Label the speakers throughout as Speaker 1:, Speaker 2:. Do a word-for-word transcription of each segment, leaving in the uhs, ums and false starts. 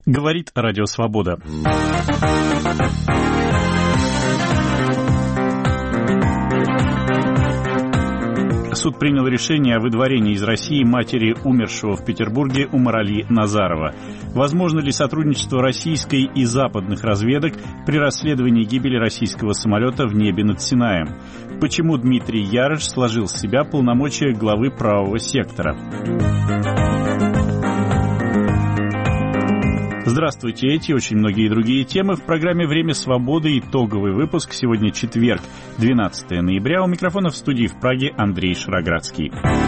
Speaker 1: Говорит Радио Свобода. Суд принял решение о выдворении из России матери умершего в Петербурге Умар-Али Назарова. Возможно ли сотрудничество российской и западных разведок при расследовании гибели российского самолета в небе над Синаем? Почему Дмитрий Ярыш сложил с себя полномочия главы правого сектора? Здравствуйте, эти и очень многие другие темы в программе «Время свободы». Итоговый выпуск. Сегодня четверг, двенадцатое ноября. У микрофона в студии в Праге Андрей Шароградский.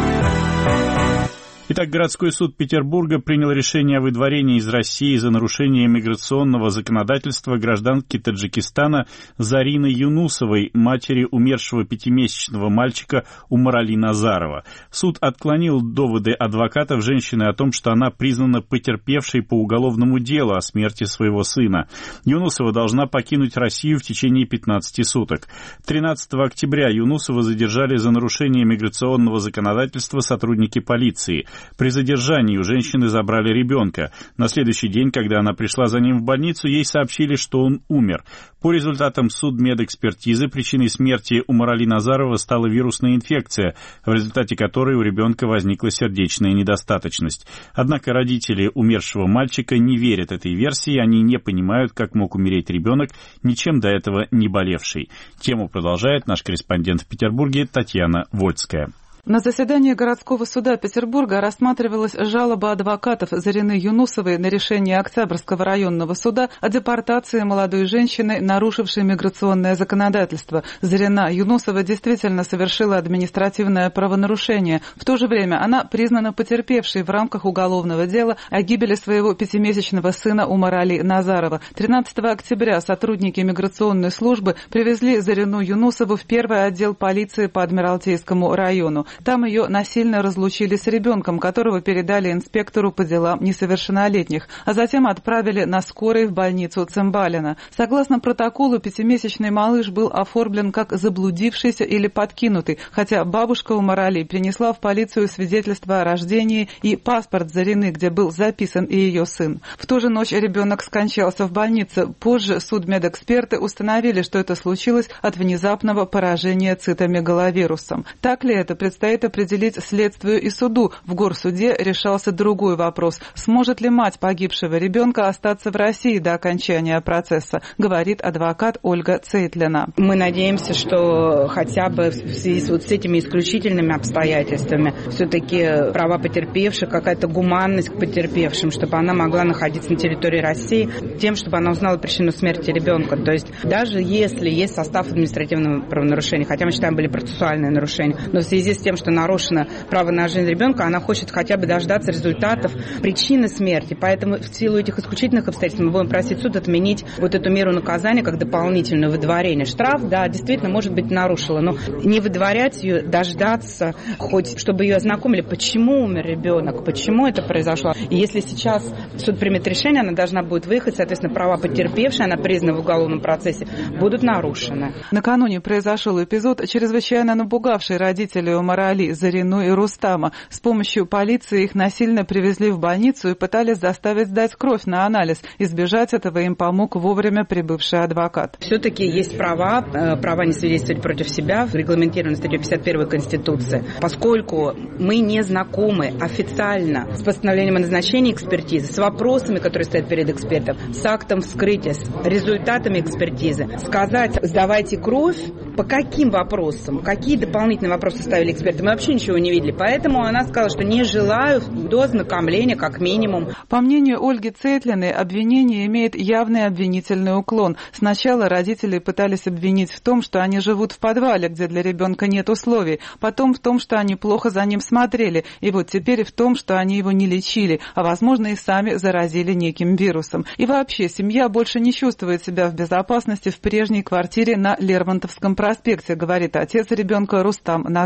Speaker 1: Итак, городской суд Петербурга принял решение о выдворении из России за нарушение миграционного законодательства гражданки Таджикистана Зарины Юнусовой, матери умершего пятимесячного мальчика Умар-Али Назарова. Суд отклонил доводы адвокатов женщины о том, что она признана потерпевшей по уголовному делу о смерти своего сына. Юнусова должна покинуть Россию в течение пятнадцати суток. тринадцатого октября Юнусова задержали за нарушение миграционного законодательства сотрудники полиции. При задержании у женщины забрали ребенка. На следующий день, когда она пришла за ним в больницу, ей сообщили, что он умер. По результатам судмедэкспертизы причиной смерти Умар-Али Назарова стала вирусная инфекция, в результате которой у ребенка возникла сердечная недостаточность. Однако родители умершего мальчика не верят этой версии, они не понимают, как мог умереть ребенок, ничем до этого не болевший. Тему продолжает наш корреспондент в Петербурге Татьяна Вольская.
Speaker 2: На заседании городского суда Петербурга рассматривалась жалоба адвокатов Зарины Юнусовой на решение Октябрьского районного суда о депортации молодой женщины, нарушившей миграционное законодательство. Зарина Юнусова действительно совершила административное правонарушение. В то же время она признана потерпевшей в рамках уголовного дела о гибели своего пятимесячного сына Умар-Али Назарова. тринадцатого октября сотрудники миграционной службы привезли Зарину Юнусову в первый отдел полиции по Адмиралтейскому району. Там ее насильно разлучили с ребенком, которого передали инспектору по делам несовершеннолетних, а затем отправили на скорой в больницу Цимбалина. Согласно протоколу, пятимесячный малыш был оформлен как заблудившийся или подкинутый, хотя бабушка Умар-Али принесла в полицию свидетельство о рождении и паспорт Зарины, где был записан и ее сын. В ту же ночь ребенок скончался в больнице. Позже судмедэксперты установили, что это случилось от внезапного поражения цитомегаловирусом. Так ли это, предстоит определить следствию и суду. В горсуде решался другой вопрос. Сможет ли мать погибшего ребенка остаться в России до окончания процесса, говорит адвокат Ольга Цейтлина.
Speaker 3: Мы надеемся, что хотя бы в связи с, вот с этими исключительными обстоятельствами все-таки права потерпевших, какая-то гуманность к потерпевшим, чтобы она могла находиться на территории России, тем, чтобы она узнала причину смерти ребенка. То есть даже если есть состав административного правонарушения, хотя мы считаем, были процессуальные нарушения, но в связи с тем, что нарушено право на жизнь ребенка, она хочет хотя бы дождаться результатов причины смерти. Поэтому в силу этих исключительных обстоятельств мы будем просить суд отменить вот эту меру наказания как дополнительное выдворение. Штраф, да, действительно, может быть, нарушила, но не выдворять ее, дождаться, хоть чтобы ее ознакомили, почему умер ребенок, почему это произошло. И если сейчас суд примет решение, она должна будет выехать, соответственно, права потерпевшей, она признана в уголовном процессе, будут нарушены.
Speaker 2: Накануне произошел эпизод, чрезвычайно напугавший родителей Умар-Али, Зарину и Рустама. С помощью полиции их насильно привезли в больницу и пытались заставить сдать кровь на анализ. Избежать этого им помог вовремя прибывший адвокат.
Speaker 3: Все-таки есть права, права не свидетельствовать против себя, регламентированы статьей пятьдесят первой Конституции. Поскольку мы не знакомы официально с постановлением о назначении экспертизы, с вопросами, которые стоят перед экспертом, с актом вскрытия, с результатами экспертизы, сказать, сдавайте кровь, по каким вопросам, какие дополнительные вопросы ставили эксперты, мы вообще ничего не видели. Поэтому она сказала, что не желаю до ознакомления, как минимум.
Speaker 2: По мнению Ольги Цейтлиной, обвинение имеет явный обвинительный уклон. Сначала родители пытались обвинить в том, что они живут в подвале, где для ребенка нет условий. Потом в том, что они плохо за ним смотрели. И вот теперь в том, что они его не лечили, а, возможно, и сами заразили неким вирусом. И вообще, семья больше не чувствует себя в безопасности в прежней квартире на Лермонтовском проспекте, говорит отец ребенка Рустам Назаров.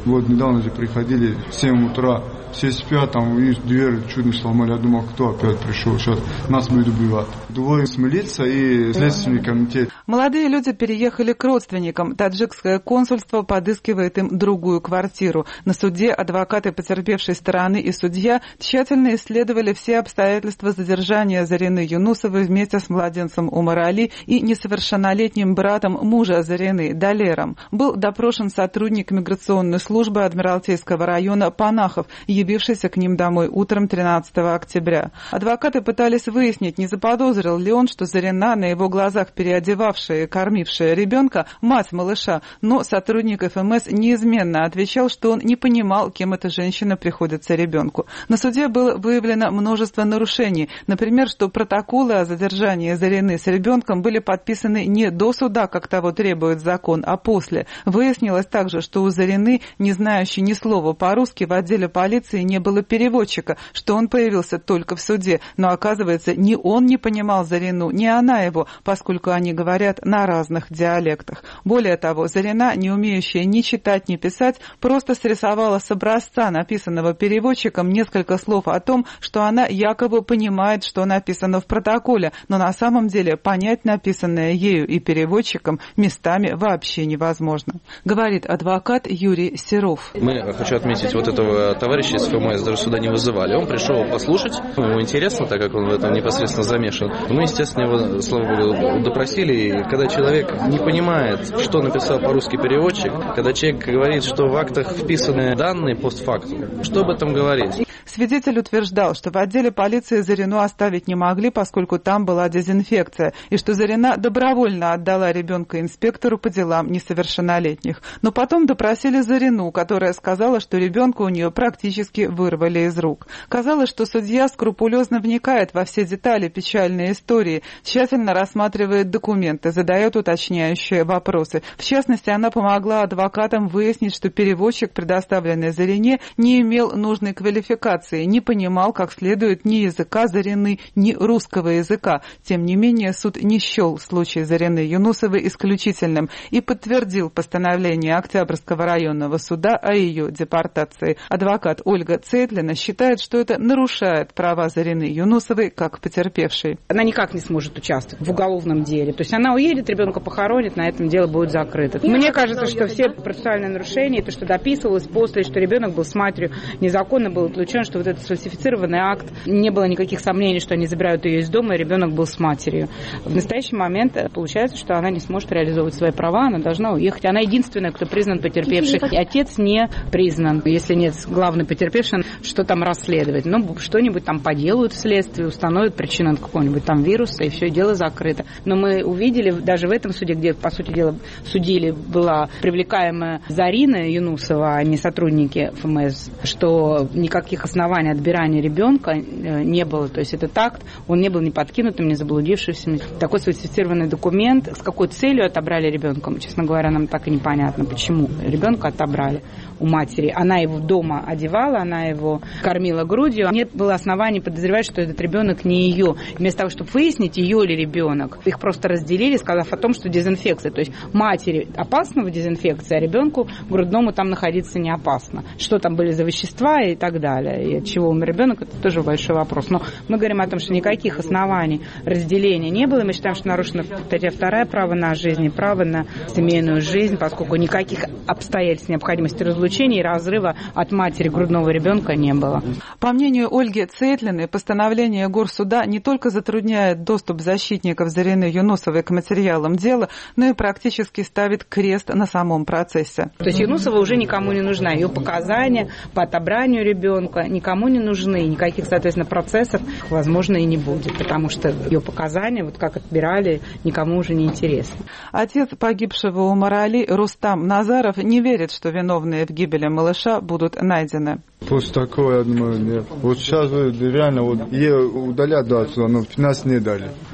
Speaker 4: Вот недавно же приходили в семь утра, все спят, там и дверь чуть не сломали. Я думал, кто опять пришел, сейчас нас будет убивать. Двое с милицией и следственный комитет.
Speaker 2: Молодые люди переехали к родственникам. Таджикское консульство подыскивает им другую квартиру. На суде адвокаты потерпевшей стороны и судья тщательно исследовали все обстоятельства задержания Зарины Юнусовой вместе с младенцем Умар Али и несовершеннолетним братом мужа Зарины Далером. Был допрошен сотрудник миграционной службы Адмиралтейского района Панахов, явившийся к ним домой утром тринадцатого октября. Адвокаты пытались выяснить, не заподозрил ли он, что Зарина, на его глазах переодевавшая и кормившая ребенка, мать малыша, но сотрудник эф эм эс неизменно отвечал, что он не понимал, кем эта женщина приходится ребенку. На суде было выявлено множество нарушений. Например, что протоколы о задержании Зарины с ребенком были подписаны не до суда, как того требует закон, а после. Выяснилось также, что у Зарины, не знающей ни слова по-русски, в отделе полиции не было переводчика, что он появился только в суде. Но, оказывается, ни он не понимал Зарину, ни она его, поскольку они говорят на разных диалектах. Более того, Зарина, не умеющая ни читать, ни писать, просто срисовала с образца, написанного переводчиком, несколько слов о том, что она якобы понимает, что написано в протоколе, но на самом деле понять написанное ею и переводчиком местами вообще невозможно, говорит адвокат Юрий Серов.
Speaker 5: Мы, хочу отметить, вот этого товарища из эф эм эс даже сюда не вызывали. Он пришел послушать, ему интересно, так как он в этом непосредственно замешан. Мы, естественно, его, слава богу, допросили. И когда человек не понимает, что написал по-русски переводчик, когда человек говорит, что в актах вписаны данные постфактум, что об этом говорить?
Speaker 2: Свидетель утверждал, что в отделе полиции Зарину оставить не могли, поскольку там была дезинфекция, и что Зарина добровольно отдала ребенка инспектору по делам несовершеннолетних. Но потом допросили Зарину, которая сказала, что ребенка у нее практически вырвали из рук. Казалось, что судья скрупулезно вникает во все детали печальной истории, тщательно рассматривает документы, задает уточняющие вопросы. В частности, она помогла адвокатам выяснить, что переводчик, предоставленный Зарине, не имел нужной квалификации, не понимал как следует ни языка Зарины, ни русского языка. Тем не менее, суд не счел случай Зарины Юнусовой исключительным и подтвердил постановление Октябрьского районного суда о ее депортации. Адвокат Ольга Цейтлина считает, что это нарушает права Зарины Юнусовой как потерпевшей.
Speaker 3: Она никак не сможет участвовать в уголовном деле. То есть она уедет, ребенка похоронит, на этом дело будет закрыто. Мне кажется, что все процессуальные нарушения, то, что дописывалось после, что ребенок был с матерью, незаконно был отлучен, что вот этот сфальсифицированный акт, не было никаких сомнений, что они забирают ее из дома, и ребенок был с матерью. В настоящий момент получается, что она не сможет реализовывать свои права, она должна уехать. Она единственная, кто признан потерпевшей. Отец не признан. Если нет главной потерпевшей, что там расследовать? Ну, что-нибудь там поделают в следствии, установят причину какого-нибудь там вируса, и все, дело закрыто. Но мы увидели даже в этом суде, где, по сути дела, судили, была привлекаемая Зарина Юнусова, а не сотрудники эф эм эс, что никаких оснований отбирания ребенка не было. То есть этот акт, он не был ни подкинутым, ни заблудившимся. Такой сфальсифицированный документ, с какой целью отобрали ребенка, честно говоря, нам так и непонятно, почему ребенка отобрали у матери. Она его дома одевала, она его кормила грудью. Нет было оснований подозревать, что этот ребенок не ее. Вместо того, чтобы выяснить, ее ли ребенок, их просто разделили, сказав о том, что дезинфекция. То есть матери опасно в дезинфекции, а ребенку грудному там находиться не опасно. Что там были за вещества и так далее. И от чего умер ребенок, это тоже большой вопрос. Но мы говорим о том, что никаких оснований разделения не было. Мы считаем, что нарушено статья вторая, право на жизнь и право на семейную жизнь, поскольку никаких обстоятельств необходимости разлучения и разрыва от матери грудного ребенка не было.
Speaker 2: По мнению Ольги Цейтлиной, постановление Горсуда не только затрудняет доступ защитников Зарины Юнусовой к материалам дела, но и практически ставит крест на самом процессе.
Speaker 3: То есть Юнусова уже никому не нужна. Ее показания по отобранию ребенка никому не нужны. Никаких, соответственно, процессов, возможно, и не будет, потому что ее показания, вот как отбирали, никому уже не интересны.
Speaker 2: Отец погибшего Умара Али, Рустам Назаров, не верит, что виновные в гибели малыша будут найдены.
Speaker 4: После такого, я думаю, нет. Вот сейчас реально вот ее удалят, да, отсюда, но нас не дали.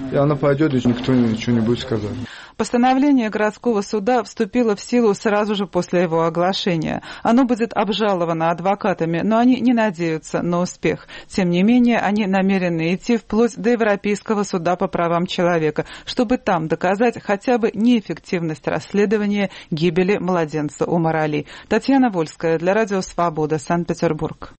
Speaker 4: и она пойдет, и никто ничего не будет сказать.
Speaker 2: Постановление городского суда вступило в силу сразу же после его оглашения. Оно будет обжаловано адвокатами, но они не надеются на успех. Тем не менее, они намерены идти вплоть до Европейского суда по правам человека, чтобы там доказать хотя бы неэффективность расследования гибели младенца Умар Али. Татьяна Вольская для Радио Свобода, Санкт-Петербург.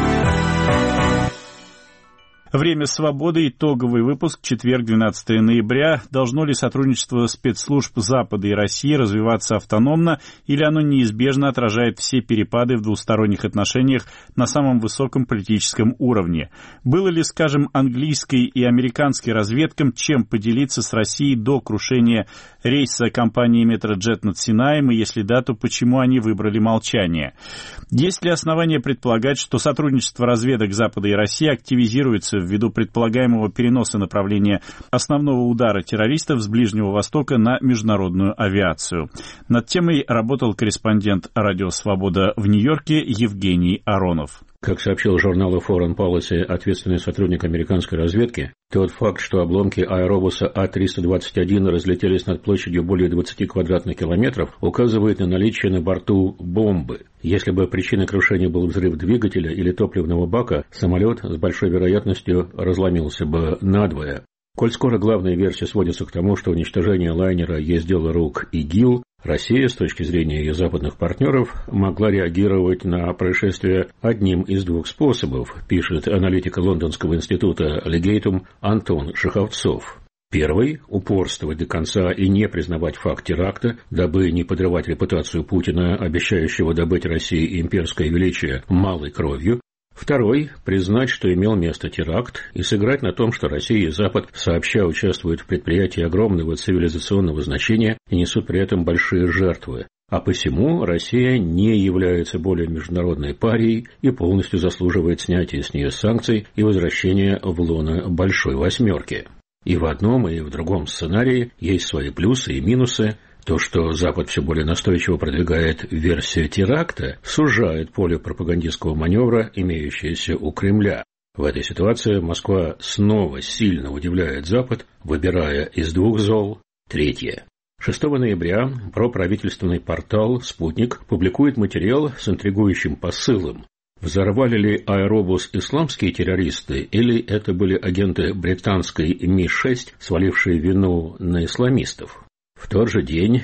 Speaker 1: Время свободы. Итоговый выпуск. Четверг, двенадцатого ноября. Должно ли сотрудничество спецслужб Запада и России развиваться автономно, или оно неизбежно отражает все перепады в двусторонних отношениях на самом высоком политическом уровне? Было ли, скажем, английской и американской разведкам чем поделиться с Россией до крушения рейса компании Metrojet над Синаем, и если да, то почему они выбрали молчание? Есть ли основания предполагать, что сотрудничество разведок Запада и России активизируется ввиду предполагаемого переноса направления основного удара террористов с Ближнего Востока на международную авиацию? Над темой работал корреспондент Радио Свобода в Нью-Йорке Евгений Аронов.
Speaker 6: Как сообщил журналу Foreign Policy ответственный сотрудник американской разведки, тот факт, что обломки аэробуса А триста двадцать один разлетелись над площадью более двадцати квадратных километров, указывает на наличие на борту бомбы. Если бы причиной крушения был взрыв двигателя или топливного бака, самолет с большой вероятностью разломился бы надвое. Коль скоро главная версия сводится к тому, что уничтожение лайнера есть дело рук ИГИЛ, Россия, с точки зрения ее западных партнеров, могла реагировать на происшествие одним из двух способов, пишет аналитик Лондонского института Legatum Антон Шеховцов. Первый – упорствовать до конца и не признавать факт теракта, дабы не подрывать репутацию Путина, обещающего добыть России имперское величие малой кровью. Второй – признать, что имел место теракт, и сыграть на том, что Россия и Запад сообща участвуют в предприятии огромного цивилизационного значения и несут при этом большие жертвы. А посему Россия не является более международной парией и полностью заслуживает снятия с нее санкций и возвращения в лоно Большой Восьмерки. И в одном, и в другом сценарии есть свои плюсы и минусы. То, что Запад все более настойчиво продвигает версию теракта, сужает поле пропагандистского маневра, имеющееся у Кремля. В этой ситуации Москва снова сильно удивляет Запад, выбирая из двух зол третье. шестого ноября проправительственный портал «Спутник» публикует материал с интригующим посылом. Взорвали ли аэробус исламские террористы, или это были агенты британской Ми шесть, свалившие вину на исламистов? В тот же день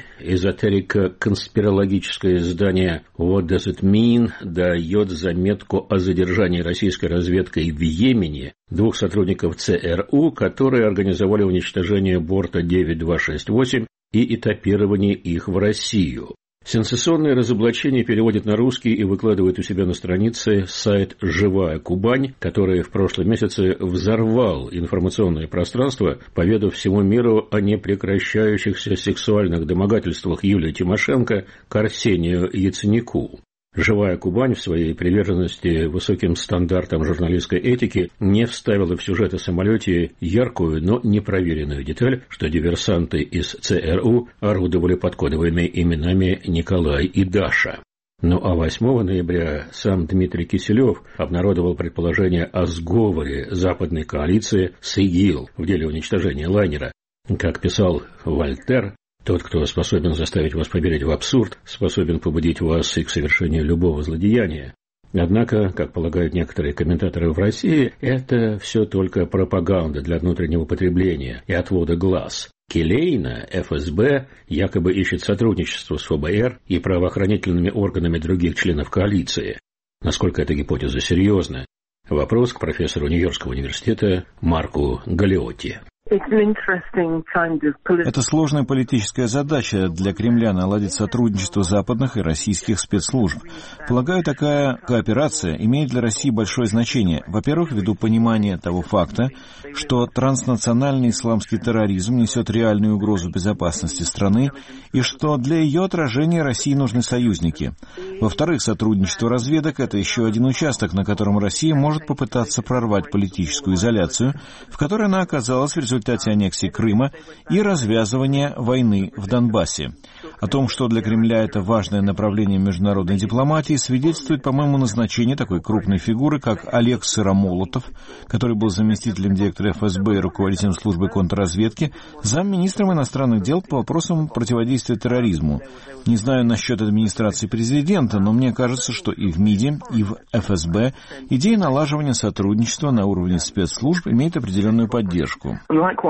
Speaker 6: эзотерико-конспирологическое издание «What Does It Mean» дает заметку о задержании российской разведкой в Йемене двух сотрудников ЦРУ, которые организовали уничтожение борта девять два шесть восемь и этапирование их в Россию. Сенсационное разоблачение переводит на русский и выкладывает у себя на странице сайт «Живая Кубань», который в прошлом месяце взорвал информационное пространство, поведав всему миру о непрекращающихся сексуальных домогательствах Юлии Тимошенко к Арсению Яценюку. «Живая Кубань» в своей приверженности высоким стандартам журналистской этики не вставила в сюжет о самолете яркую, но непроверенную деталь, что диверсанты из ЦРУ орудовали под кодовыми именами Николай и Даша. Ну а восьмого ноября сам Дмитрий Киселев обнародовал предположение о сговоре западной коалиции с ИГИЛ в деле уничтожения лайнера. Как писал Вольтер, тот, кто способен заставить вас поверить в абсурд, способен побудить вас и к совершению любого злодеяния. Однако, как полагают некоторые комментаторы в России, это все только пропаганда для внутреннего потребления и отвода глаз. Келейна, эф эс бэ, якобы ищет сотрудничество с эф бэ эр и правоохранительными органами других членов коалиции. Насколько эта гипотеза серьезна? Вопрос к профессору Нью-Йоркского университета Марку Галиотти.
Speaker 7: Это сложная политическая задача для Кремля наладить сотрудничество западных и российских спецслужб. Полагаю, такая кооперация имеет для России большое значение. Во-первых, ввиду понимания того факта, что транснациональный исламский терроризм несет реальную угрозу безопасности страны, и что для ее отражения России нужны союзники. Во-вторых, сотрудничество разведок — это еще один участок, на котором Россия может попытаться прорвать политическую изоляцию, в которой она оказалась в результате в результате аннексии Крыма и развязывания войны в Донбассе. О том, что для Кремля это важное направление международной дипломатии, свидетельствует, по-моему, назначение такой крупной фигуры, как Олег Сыромолотов, который был заместителем директора эф эс бэ и руководителем службы контрразведки, замминистром иностранных дел по вопросам противодействия терроризму. Не знаю насчет администрации президента, но мне кажется, что и в МИДе, и в эф эс бэ идея налаживания сотрудничества на уровне спецслужб имеет определенную поддержку.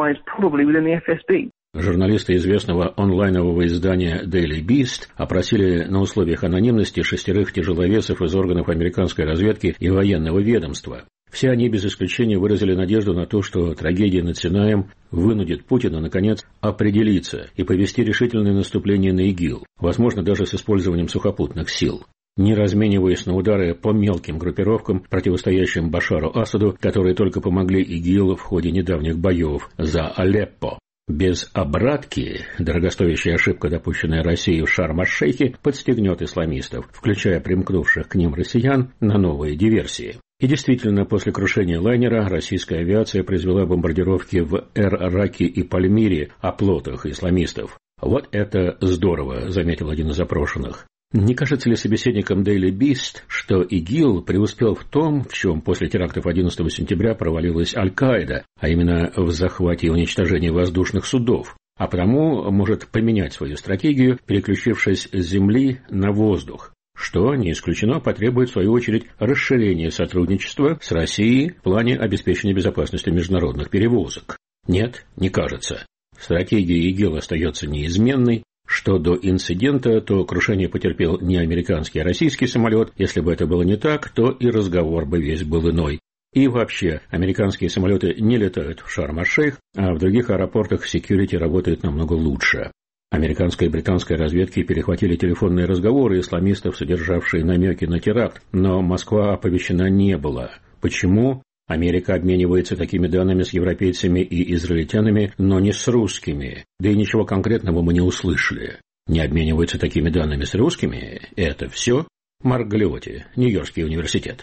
Speaker 6: Журналисты известного онлайнового издания Daily Beast опросили на условиях анонимности шестерых тяжеловесов из органов американской разведки и военного ведомства. Все они без исключения выразили надежду на то, что трагедия над Синаем вынудит Путина, наконец, определиться и повести решительное наступление на ИГИЛ, возможно, даже с использованием сухопутных сил, не размениваясь на удары по мелким группировкам, противостоящим Башару Асаду, которые только помогли ИГИЛ в ходе недавних боев за Алеппо. Без обратки дорогостоящая ошибка, допущенная Россией в Шарм-аш-Шейхе, подстегнет исламистов, включая примкнувших к ним россиян, на новые диверсии. И действительно, после крушения лайнера российская авиация произвела бомбардировки в Эр-Раке и Пальмире, оплотах исламистов. «Вот это здорово», — заметил один из опрошенных. Не кажется ли собеседникам Daily Beast, что ИГИЛ преуспел в том, в чем после терактов одиннадцатого сентября провалилась Аль-Каида, а именно в захвате и уничтожении воздушных судов, а потому может поменять свою стратегию, переключившись с земли на воздух, что, не исключено, потребует в свою очередь расширения сотрудничества с Россией в плане обеспечения безопасности международных перевозок? Нет, не кажется. Стратегия ИГИЛ остается неизменной. Что до инцидента, то крушение потерпел не американский, а российский самолет. Если бы это было не так, то и разговор бы весь был иной. И вообще, американские самолеты не летают в Шарм-аш-Шейх, а в других аэропортах секьюрити работает намного лучше. Американская и британская разведки перехватили телефонные разговоры исламистов, содержавшие намеки на теракт, но Москва оповещена не была. Почему? Америка обменивается такими данными с европейцами и израильтянами, но не с русскими. Да и ничего конкретного мы не услышали. Не обмениваются такими данными с русскими? Это все? Марк Галиотти, Нью-Йоркский университет.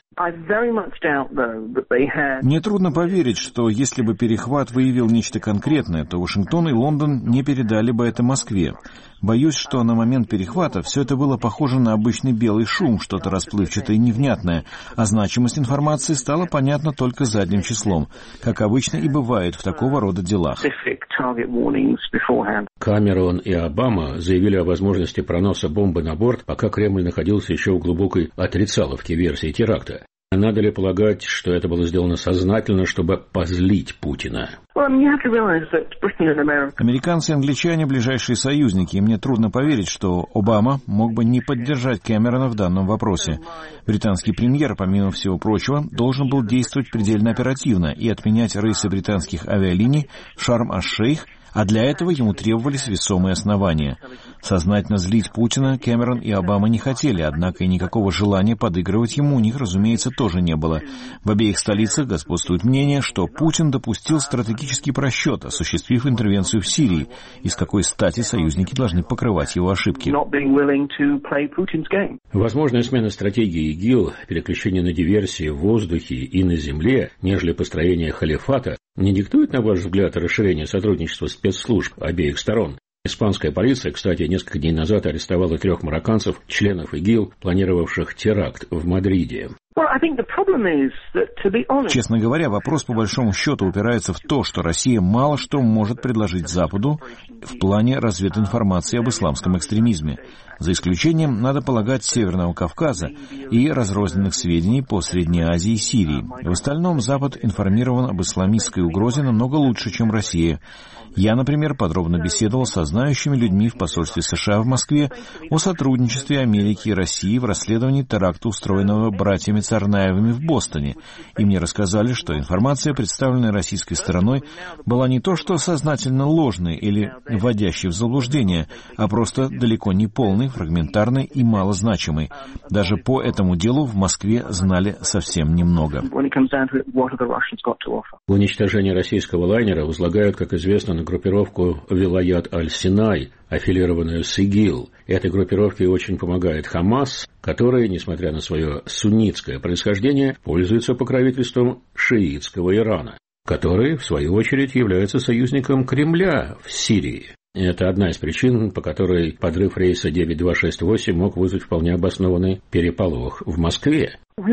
Speaker 7: Мне трудно поверить, что если бы перехват выявил нечто конкретное, то Вашингтон и Лондон не передали бы это Москве. Боюсь, что на момент перехвата все это было похоже на обычный белый шум, что-то расплывчатое и невнятное, а значимость информации стала понятна только задним числом, как обычно и бывает в такого рода делах.
Speaker 6: Камерон и Обама заявили о возможности проноса бомбы на борт, пока Кремль находился еще в глубокой отрицаловке версии теракта. Надо ли полагать, что это было сделано сознательно, чтобы позлить Путина?
Speaker 7: Американцы и англичане – ближайшие союзники, и мне трудно поверить, что Обама мог бы не поддержать Кэмерона в данном вопросе. Британский премьер, помимо всего прочего, должен был действовать предельно оперативно и отменять рейсы британских авиалиний в Шарм-аш-Шейх, а для этого ему требовались весомые основания. Сознательно злить Путина Кэмерон и Обама не хотели, однако и никакого желания подыгрывать ему у них, разумеется, тоже не было. В обеих столицах господствует мнение, что Путин допустил стратегический просчет, осуществив интервенцию в Сирии, и с какой стати союзники должны покрывать его ошибки.
Speaker 6: Возможная смена стратегии ИГИЛ, переключение на диверсии в воздухе и на земле, нежели построение халифата, не диктует, на ваш взгляд, расширение сотрудничества спецслужб обеих сторон? Испанская полиция, кстати, несколько дней назад арестовала трех марокканцев, членов ИГИЛ, планировавших теракт в Мадриде.
Speaker 7: Честно говоря, вопрос по большому счету упирается в то, что Россия мало что может предложить Западу в плане развединформации об исламском экстремизме, за исключением, надо полагать, Северного Кавказа и разрозненных сведений по Средней Азии и Сирии. В остальном Запад информирован об исламистской угрозе намного лучше, чем Россия. Я, например, подробно беседовал со знающими людьми в посольстве США в Москве о сотрудничестве Америки и России в расследовании теракта, устроенного братьями Царнаевыми в Бостоне, и мне рассказали, что информация, представленная российской стороной, была не то что сознательно ложной или вводящей в заблуждение, а просто далеко не полной, фрагментарной и малозначимой. Даже по этому делу в Москве знали совсем немного.
Speaker 6: Уничтожение российского лайнера возлагают, как известно, на группировку Вилаят аль-Синай, аффилированную с ИГИЛ. Этой группировке очень помогает Хамас, который, несмотря на свое суннитское происхождение, пользуется покровительством шиитского Ирана, который, в свою очередь, является союзником Кремля в Сирии. Это одна из причин, по которой подрыв рейса девять два шесть восемь мог вызвать вполне обоснованный переполох в Москве.
Speaker 7: В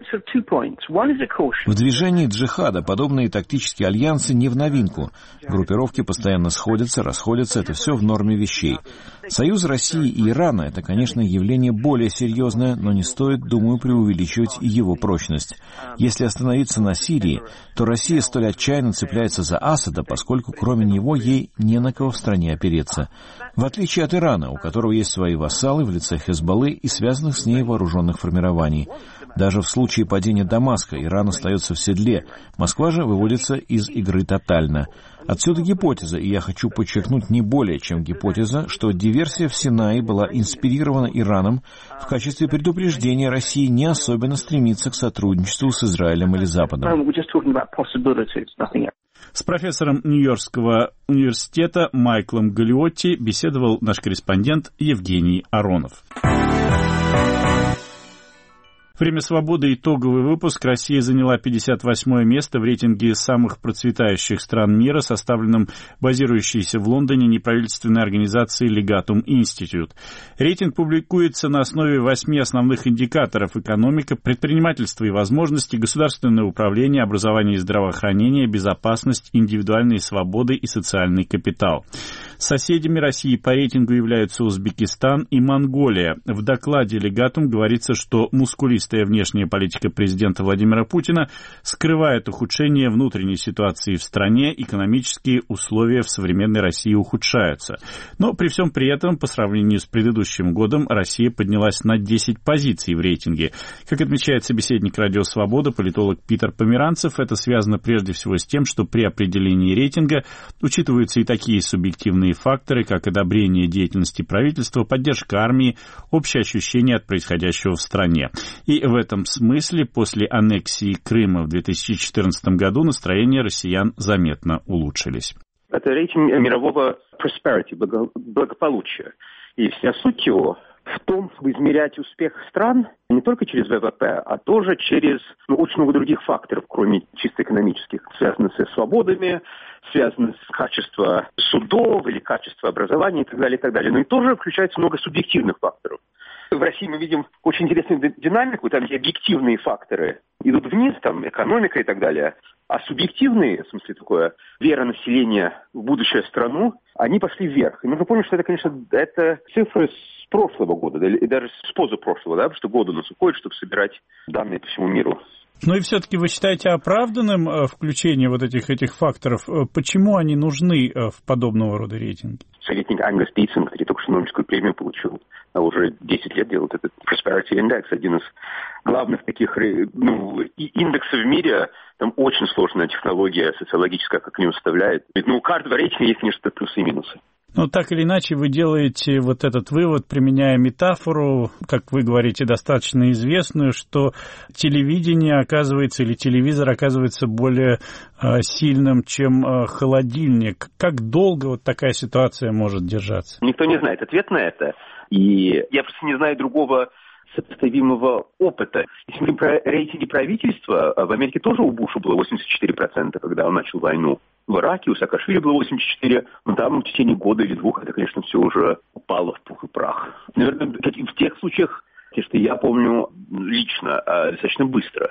Speaker 7: движении джихада подобные тактические альянсы не в новинку. Группировки постоянно сходятся, расходятся, это все в норме вещей. Союз России и Ирана — это, конечно, явление более серьезное, но не стоит, думаю, преувеличивать его прочность. Если остановиться на Сирии, то Россия столь отчаянно цепляется за Асада, поскольку кроме него ей не на кого в стране опереться. В отличие от Ирана, у которого есть свои вассалы в лице Хезболлы и связанных с ней вооруженных формирований. Даже в случае падения Дамаска Иран остается в седле, Москва же выводится из игры тотально. Отсюда гипотеза, и я хочу подчеркнуть не более чем гипотеза, что диверсия в Синае была инспирирована Ираном в качестве предупреждения России не особенно стремиться к сотрудничеству с Израилем или Западом.
Speaker 1: С профессором Нью-Йоркского университета Майклом Галиотти беседовал наш корреспондент Евгений Аронов. Время свободы. Итоговый выпуск. Россия заняла пятьдесят восьмое место в рейтинге самых процветающих стран мира, составленном базирующейся в Лондоне неправительственной организацией Legatum Institute. Рейтинг публикуется на основе восьми основных индикаторов: экономика, предпринимательство и возможности, государственное управление, образование и здравоохранение, безопасность, индивидуальные свободы и социальный капитал. Соседями России по рейтингу являются Узбекистан и Монголия. В докладе Legatum говорится, что мускулистая внешняя политика президента Владимира Путина скрывает ухудшение внутренней ситуации в стране, экономические условия в современной России ухудшаются. Но при всем при этом, по сравнению с предыдущим годом, Россия поднялась на десять позиций в рейтинге. Как отмечает собеседник «Радио Свобода», политолог Питер Померанцев, это связано прежде всего с тем, что при определении рейтинга учитываются и такие субъективные факторы, как одобрение деятельности правительства, поддержка армии, общее ощущение от происходящего в стране. И в этом смысле после аннексии Крыма в две тысячи четырнадцатом году настроения россиян заметно улучшились.
Speaker 8: Это рейтинг мирового prosperity, благополучия. И вся суть его в том, чтобы измерять успех стран не только через вэ вэ пэ, а тоже через ну, очень много других факторов, кроме чисто экономических, связанных со свободами, связанных с качеством судов или качеством образования и так далее, и так далее. Но и тоже включается много субъективных факторов. В России мы видим очень интересную динамику, там где объективные факторы идут вниз, там экономика и так далее, а субъективные, в смысле такое, вера населения в будущую страну, они пошли вверх. И нужно помнить, что это, конечно, это цифры с прошлого года, и даже с позапрошлого, да, потому что год у нас уходит, чтобы собирать данные по всему миру.
Speaker 1: Ну и все-таки вы считаете оправданным включение вот этих, этих факторов? Почему они нужны в подобного рода рейтинге?
Speaker 8: Советник Ангус Дитсон, который только что Нобелевскую премию получил, а уже десять лет делает этот Prosperity Index, один из главных таких ну, индексов в мире. Там очень сложная технология социологическая, как они составляет. Ну, у каждого рейтинга есть, конечно, плюсы и минусы.
Speaker 1: Ну, так или иначе, вы делаете вот этот вывод, применяя метафору, как вы говорите, достаточно известную, что телевидение оказывается, или телевизор оказывается более э, сильным, чем э, холодильник. Как долго вот такая ситуация может держаться?
Speaker 8: Никто не знает ответ на это. И я просто не знаю другого сопоставимого опыта. Если мы про рейтинги правительства, в Америке тоже у Буша было восемьдесят четыре процента, когда он начал войну. В Ираке у Саакашвили было восемьдесят четыре процента, но там в течение года или двух это, конечно, все уже упало в пух и прах. Наверное, в тех случаях, что я помню лично, достаточно быстро.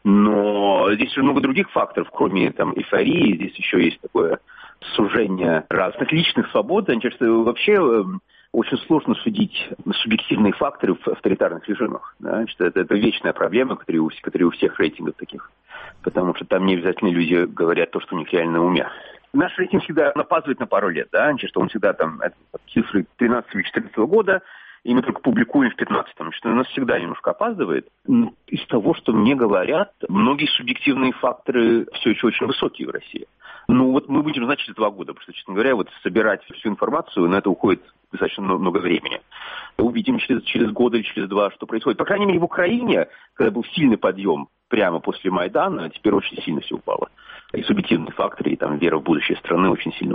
Speaker 8: Но здесь же много других факторов, кроме там эйфории, здесь еще есть такое сужение разных личных свобод. Мне кажется, вообще очень сложно судить на субъективные факторы в авторитарных режимах. Да? Что это, это вечная проблема, которая у, которая у всех рейтингов таких. Потому что там не обязательно люди говорят то, что у них реально на уме. Наш рейтинг всегда опаздывает на пару лет, да, что он всегда там, это, цифры тринадцатого и четырнадцатого года, и мы только публикуем в пятнадцатом, что у нас всегда немножко опаздывает. Из того, что мне говорят, многие субъективные факторы все еще очень высокие в России. Ну вот мы будем знать через два года, потому что, честно говоря, вот собирать всю информацию, на это уходит достаточно много времени. Увидим через, через год или через два, что происходит. По крайней мере, в Украине, когда был сильный подъем прямо после Майдана, теперь очень сильно все упало. И субъективные факторы, и там вера в будущее страны очень сильно упали.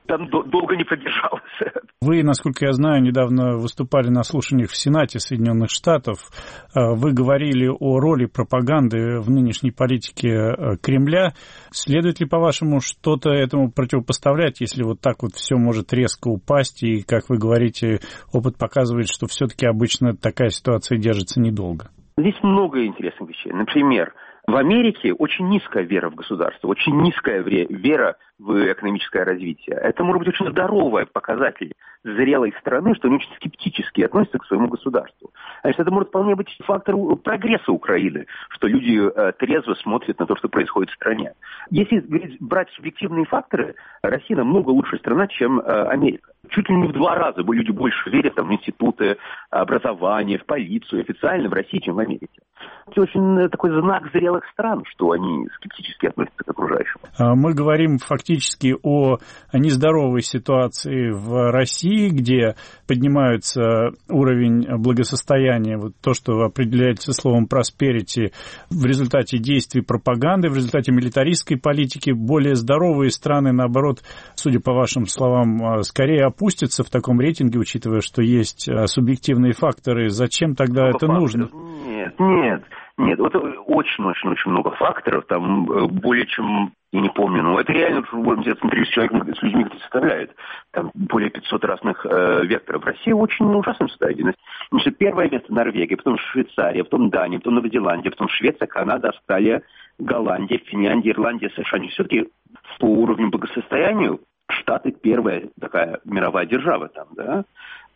Speaker 8: там до- долго не продержалась.
Speaker 1: Вы, насколько я знаю, недавно выступали на слушаниях в Сенате Соединенных Штатов. Вы говорили о роли пропаганды в нынешней политике Кремля. Следует ли, по-вашему, что-то этому противопоставлять, если вот так вот все может резко упасть, и, как вы говорите, опыт показывает, что все-таки обычно такая ситуация держится недолго?
Speaker 8: Здесь много интересных вещей. Например, в Америке очень низкая вера в государство, очень низкая вера в экономическое развитие. Это может быть очень здоровый показатель зрелой страны, что они очень скептически относятся к своему государству. Значит, это может вполне быть фактор прогресса Украины, что люди э, трезво смотрят на то, что происходит в стране. Если брать субъективные факторы, Россия намного лучшая страна, чем э, Америка. Чуть ли не в два раза люди больше верят там, в институты образования, в полицию официально в России, чем в Америке. Это очень такой знак зрелых стран, что они скептически относятся к окружающему.
Speaker 1: Мы говорим фактически о нездоровой ситуации в России, где поднимается уровень благосостояния, вот то, что определяется словом «просперити», в результате действий пропаганды, в результате милитаристской политики. Более здоровые страны, наоборот, судя по вашим словам, скорее опустятся в таком рейтинге, учитывая, что есть субъективные факторы. Зачем тогда много это факторов. Нужно?
Speaker 8: Нет, нет, нет. Это очень-очень-очень много факторов. Там более чем, я не помню, но это реально, что можем взять интервью с человеком, с людьми, кто составляет. Там более пятьсот разных э, векторов. Россия очень ужасная состояние. Значит, первое место Норвегия, потом Швейцария, потом Дания, потом Новая Зеландия, потом Швеция, Канада, Австралия, Голландия, Финляндия, Ирландия, США. Они все-таки по уровню благосостояния Штаты первая такая мировая держава там, да.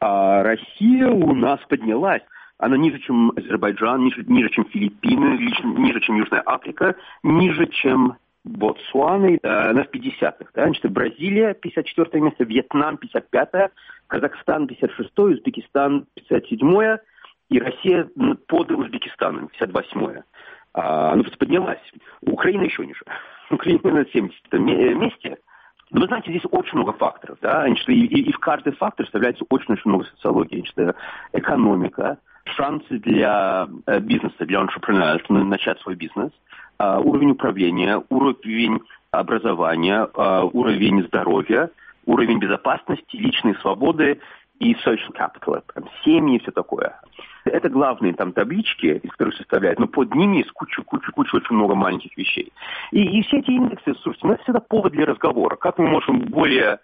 Speaker 8: А Россия у нас поднялась. Она ниже, чем Азербайджан, ниже, ниже чем Филиппины, ниже, ниже, чем Южная Африка, ниже, чем Ботсвана. Она в пятидесятых. Да? Значит, Бразилия пятьдесят четвёртое место, Вьетнам пятьдесят пятое, Казахстан пятьдесят шестое, Узбекистан пятьдесят седьмое и Россия под Узбекистаном пятьдесят восьмое. А, она поднялась. Украина еще ниже. Украина на семидесятом месте. Но вы знаете, здесь очень много факторов, да, значит, и, и, и в каждый фактор вставляется очень-очень много социологии, значит, экономика, шансы для э, бизнеса, для entrepreneurs, начать свой бизнес, э, уровень управления, уровень образования, э, уровень здоровья, уровень безопасности, личные свободы и social capital, там, семьи и все такое. Это главные там таблички, из которых составляют, но под ними есть куча-куча-куча очень много маленьких вещей. И, и все эти индексы, слушайте, ну, это всегда повод для разговора. Как мы можем более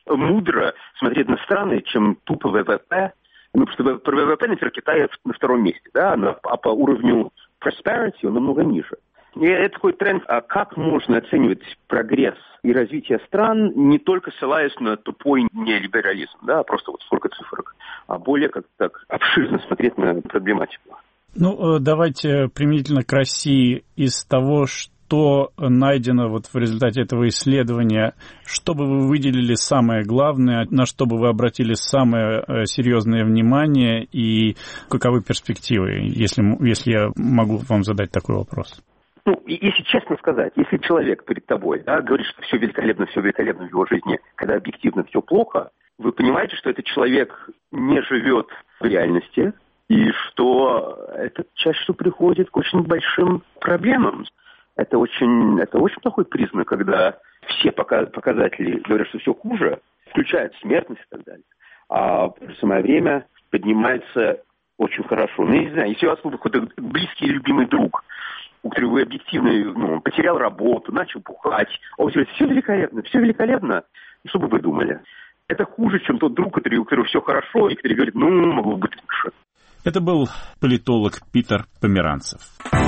Speaker 8: мудро смотреть на страны, чем тупо ВВП? Ну, потому что ВВП, например, Китай на втором месте, да, а по уровню prosperity он намного ниже. И это такой тренд, а как можно оценивать прогресс и развитие стран, не только ссылаясь на тупой нелиберализм, да, просто вот сколько цифрок, а более как-то так обширно смотреть на проблематику.
Speaker 1: Ну, давайте применительно к России из того, что найдено вот в результате этого исследования, что бы вы выделили самое главное, на что бы вы обратили самое серьезное внимание и каковы перспективы, если, если я могу вам задать такой вопрос?
Speaker 8: Ну, если честно сказать, если человек перед тобой, да, говорит, что все великолепно, все великолепно в его жизни, когда объективно все плохо, вы понимаете, что этот человек не живет в реальности, и что это чаще всего приходит к очень большим проблемам. Это очень, это очень плохой признак, когда все показатели говорят, что все хуже, включая смертность и так далее. А в то же самое время поднимается очень хорошо. Ну, я не знаю, если у вас какой-то близкий и любимый друг, у которого вы объективно, ну, потерял работу, начал бухать, а он говорит, все великолепно, все великолепно, и что бы вы думали? Это хуже, чем тот друг, который, у которого все хорошо, и который говорит, ну, могло быть лучше.
Speaker 1: Это был политолог Питер Померанцев.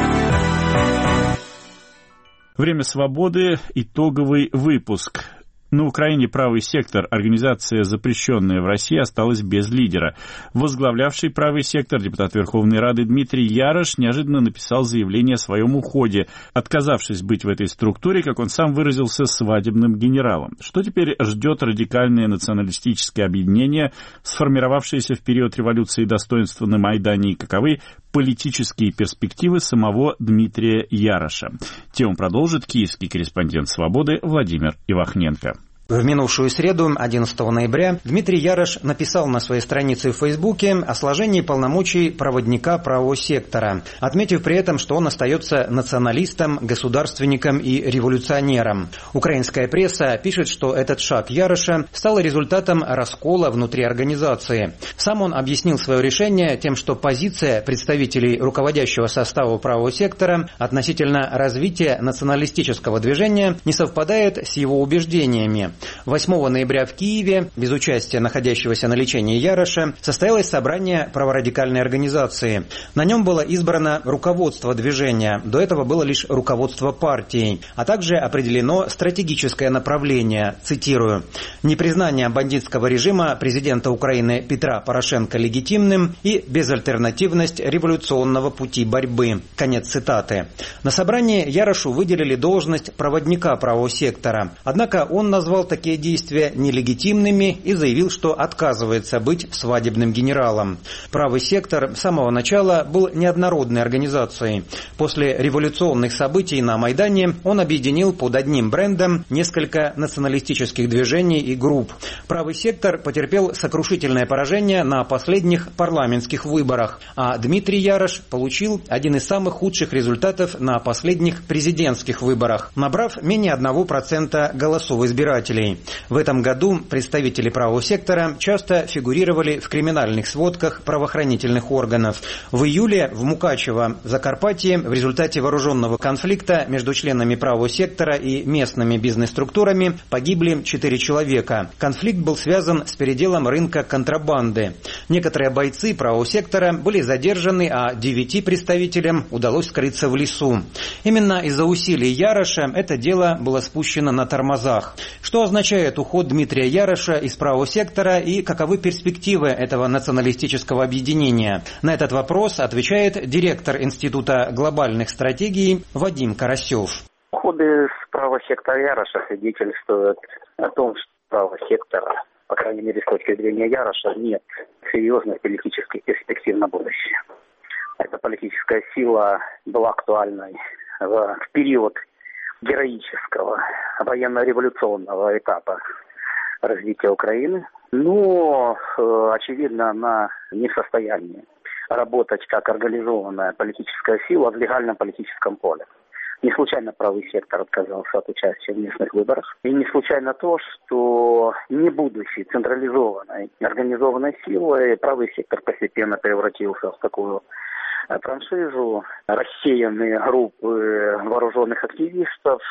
Speaker 1: Время свободы. Итоговый выпуск. На Украине правый сектор, организация, запрещенная в России, осталась без лидера. Возглавлявший правый сектор депутат Верховной Рады Дмитрий Ярош неожиданно написал заявление о своем уходе, отказавшись быть в этой структуре, как он сам выразился, свадебным генералом. Что теперь ждет радикальное националистическое объединение, сформировавшееся в период революции достоинства на Майдане, и каковы политические перспективы самого Дмитрия Яроша? Тему продолжит киевский корреспондент «Свободы» Владимир Ивахненко.
Speaker 9: В минувшую среду, одиннадцатого ноября, Дмитрий Ярош написал на своей странице в Фейсбуке о сложении полномочий проводника правого сектора, отметив при этом, что он остается националистом, государственником и революционером. Украинская пресса пишет, что этот шаг Яроша стал результатом раскола внутри организации. Сам он объяснил свое решение тем, что позиция представителей руководящего состава правого сектора относительно развития националистического движения не совпадает с его убеждениями. восьмого ноября в Киеве, без участия находящегося на лечении Яроша, состоялось собрание праворадикальной организации. На нем было избрано руководство движения, до этого было лишь руководство партии, а также определено стратегическое направление, цитирую, «непризнание бандитского режима президента Украины Петра Порошенко легитимным и безальтернативность революционного пути борьбы». Конец цитаты. На собрании Ярошу выделили должность проводника правого сектора, однако он назвал такие действия нелегитимными и заявил, что отказывается быть свадебным генералом. Правый сектор с самого начала был неоднородной организацией. После революционных событий на Майдане он объединил под одним брендом несколько националистических движений и групп. Правый сектор потерпел сокрушительное поражение на последних парламентских выборах, а Дмитрий Ярош получил один из самых худших результатов на последних президентских выборах, набрав менее одного процента голосов избирателей. В этом году представители правого сектора часто фигурировали в криминальных сводках правоохранительных органов. В июле в Мукачево, Закарпатье, в результате вооруженного конфликта между членами правого сектора и местными бизнес-структурами погибли четыре человека. Конфликт был связан с переделом рынка контрабанды. Некоторые бойцы правого сектора были задержаны, а девяти представителям удалось скрыться в лесу. Именно из-за усилий Яроша это дело было спущено на тормозах. Что означает уход Дмитрия Яроша из правого сектора и каковы перспективы этого националистического объединения? На этот вопрос отвечает директор Института глобальных стратегий Вадим Карасев.
Speaker 10: Уход из правого сектора Яроша свидетельствует о том, что правого сектора, по крайней мере с точки зрения Яроша, нет серьезных политических перспектив на будущее. Эта политическая сила была актуальной в период героического военно-революционного этапа развития Украины, но, очевидно, она не в состоянии работать как организованная политическая сила в легальном политическом поле. Не случайно правый сектор отказался от участия в местных выборах. И не случайно то, что не будучи централизованной, организованной силой, правый сектор постепенно превратился в такую франшизу, рассеянные группы вооруженных активистов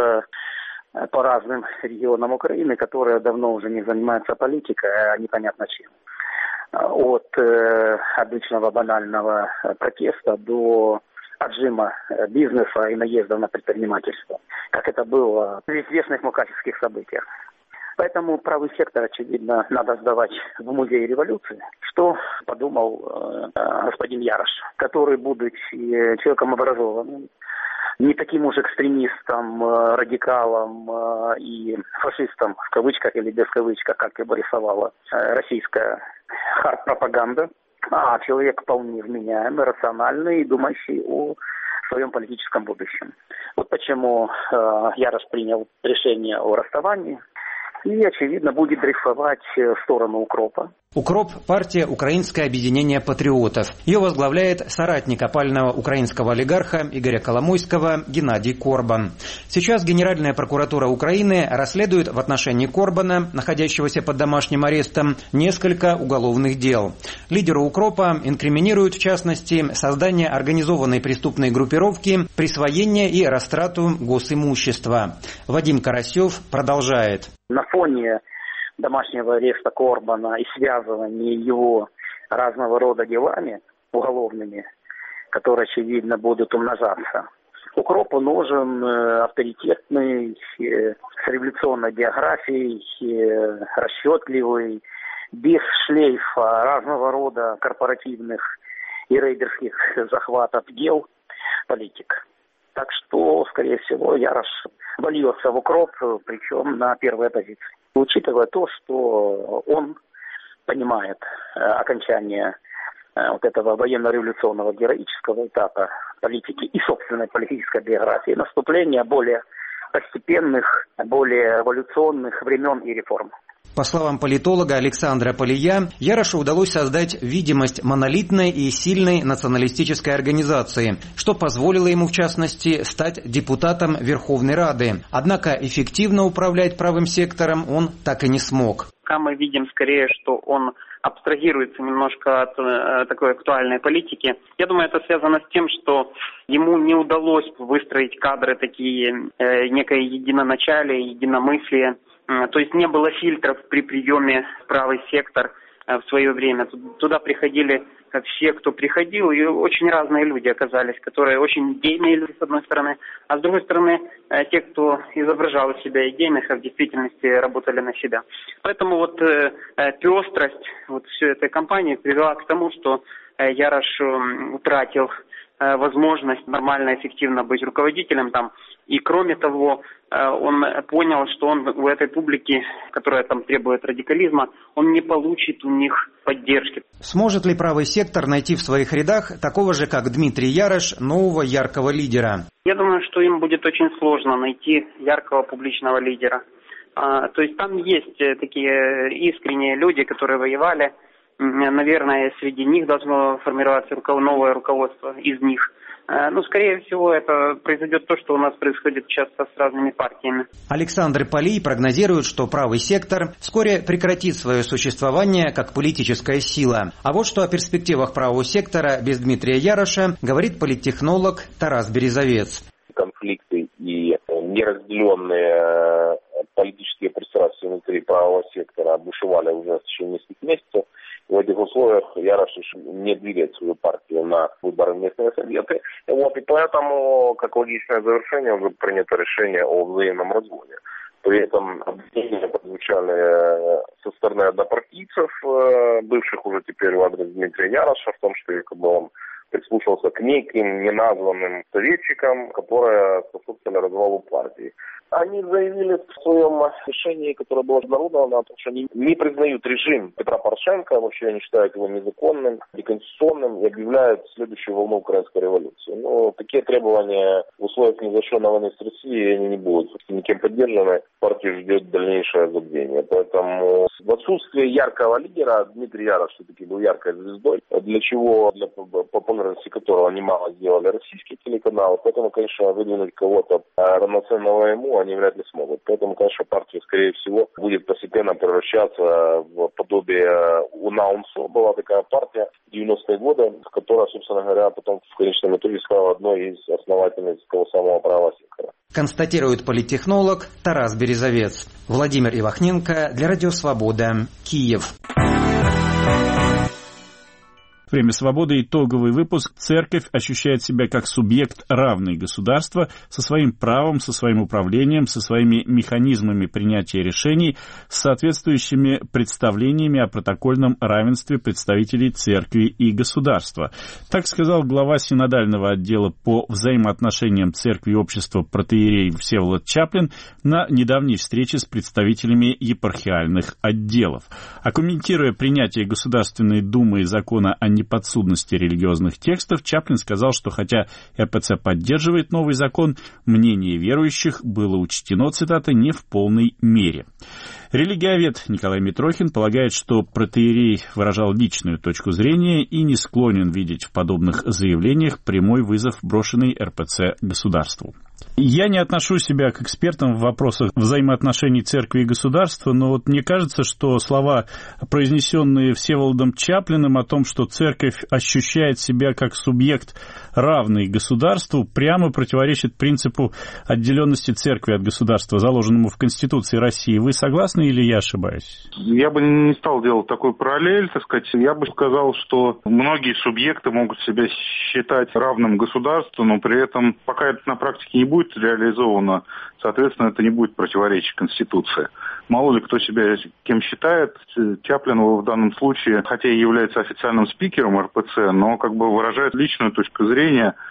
Speaker 10: по разным регионам Украины, которые давно уже не занимаются политикой, а непонятно чем. От э, обычного банального протеста до отжима бизнеса и наездов на предпринимательство, как это было в известных мукачевских событиях. Поэтому правый сектор, очевидно, надо сдавать в музей революции, что подумал э, господин Ярош, который, будучи человеком образованным, не таким уж экстремистом, э, радикалом э, и фашистом, в кавычках или без кавычках, как его рисовала э, российская хард-пропаганда, а человек вполне вменяемый, рациональный и думающий о своем политическом будущем. Вот почему э, Ярош принял решение о расставании и, очевидно, будет дрейфовать в сторону укропа.
Speaker 9: УКРОП – партия «Украинское объединение патриотов». Ее возглавляет соратник опального украинского олигарха Игоря Коломойского Геннадий Корбан. Сейчас Генеральная прокуратура Украины расследует в отношении Корбана, находящегося под домашним арестом, несколько уголовных дел. Лидеру УКРОПа инкриминируют, в частности, создание организованной преступной группировки, присвоение и растрату госимущества. Вадим Карасев продолжает.
Speaker 10: На фоне домашнего ареста Корбана и связывания его разного рода делами уголовными, которые, очевидно, будут умножаться, укропу нужен авторитетный, с революционной биографией, расчетливый, без шлейфа разного рода корпоративных и рейдерских захватов дел политик. Так что, скорее всего, Ярош вольется в укроп, причем на первой позиции. Учитывая то, что он понимает э, окончание э, вот этого военно-революционного героического этапа политики и собственной политической биографии, наступление более постепенных, более эволюционных времен и реформ.
Speaker 9: По словам политолога Александра Полия, Ярошу удалось создать видимость монолитной и сильной националистической организации, что позволило ему, в частности, стать депутатом Верховной Рады. Однако эффективно управлять правым сектором он так и не смог.
Speaker 11: Пока мы видим скорее, что он абстрагируется немножко от э, такой актуальной политики. Я думаю, это связано с тем, что ему не удалось выстроить кадры такие, э, некое единоначалие, единомыслие. Э, то есть не было фильтров при приеме в правый сектор э, в свое время. Туда приходили как все, кто приходил, и очень разные люди оказались, которые очень идейные люди, с одной стороны, а с другой стороны, э, те, кто изображал из себя идейных, а в действительности работали на себя. Поэтому вот э, э, пестрость вот всей этой кампании привела к тому, что э, Ярош э, утратил э, возможность нормально, эффективно быть руководителем там. И кроме того, он понял, что он у этой публики, которая там требует радикализма, он не получит у них поддержки.
Speaker 9: Сможет ли правый сектор найти в своих рядах такого же, как Дмитрий Ярош, нового яркого лидера?
Speaker 11: Я думаю, что им будет очень сложно найти яркого публичного лидера. А, то есть там есть такие искренние люди, которые воевали. Наверное, среди них должно формироваться новое руководство из них. Ну, скорее всего, это произойдет то, что у нас происходит часто с разными партиями.
Speaker 9: Александр Полий прогнозирует, что правый сектор вскоре прекратит свое существование как политическая сила. А вот что о перспективах правого сектора без Дмитрия Яроша говорит политтехнолог Тарас Березовец.
Speaker 12: Конфликты и неразделенные политические пристрастия внутри правого сектора бушевали уже в течение нескольких месяцев. В этих условиях Ярош решил не двигать свою партию на выборы в местные советы. Вот, и поэтому, как логичное завершение, уже принято решение о взаимном разгоне. При этом обвинения прозвучали со стороны однопартийцев, бывших уже теперь в адрес Дмитрия Яроша, в том, что якобы он прислушался к неким неназванным советчикам, которые способствовали развалу партии. Они заявили в своем решении, которое было обнародовано, о том, что они не признают режим Петра Порошенко, вообще они считают его незаконным, неконституционным и объявляют следующую волну украинской революции. Но такие требования в условиях незавершенной войны с Россией они не будут никем поддержаны. Партию ждет дальнейшее забвение. Поэтому в отсутствие яркого лидера, Дмитрий Ярош все-таки был яркой звездой, для чего, для популярности которого немало сделали российские телеканалы. Поэтому, конечно, выдвинуть кого-то равноценного ему они вряд ли смогут. Поэтому, конечно, партия, скорее всего, будет постепенно превращаться в подобие УНАУНСО. Была такая партия в девяностые годы, которая, собственно говоря, потом в конечном итоге стала одной из основательниц того самого правого сектора.
Speaker 9: Констатирует политтехнолог Тарас Березовец. Владимир Ивахненко для Радио Свобода, Киев.
Speaker 1: Время свободы. Итоговый выпуск. Церковь ощущает себя как субъект, равный государству, со своим правом, со своим управлением, со своими механизмами принятия решений, с соответствующими представлениями о протокольном равенстве представителей церкви и государства. Так сказал глава синодального отдела по взаимоотношениям церкви и общества протоиерей Всеволод Чаплин на недавней встрече с представителями епархиальных отделов. А комментируя принятие Государственной Думы закона о неподсудности религиозных текстов, Чаплин сказал, что хотя эр пэ цэ поддерживает новый закон, мнение верующих было учтено, цитата, не в полной мере. Религиовед Николай Митрохин полагает, что протоиерей выражал личную точку зрения и не склонен видеть в подобных заявлениях прямой вызов, брошенный эр пэ цэ государству. Я не отношу себя к экспертам в вопросах взаимоотношений церкви и государства, но вот мне кажется, что слова, произнесенные Всеволодом Чаплиным о том, что церковь ощущает себя как субъект, равный государству, прямо противоречит принципу отделенности церкви от государства, заложенному в Конституции России. Вы согласны или я ошибаюсь?
Speaker 13: Я бы не стал делать такой параллель, так сказать. Я бы сказал, что многие субъекты могут себя считать равным государству, но при этом, пока это на практике не будет реализовано, соответственно, это не будет противоречить Конституции. Мало ли кто себя кем считает. Чаплин в данном случае, хотя и является официальным спикером эр пэ цэ, но как бы выражает личную точку зрения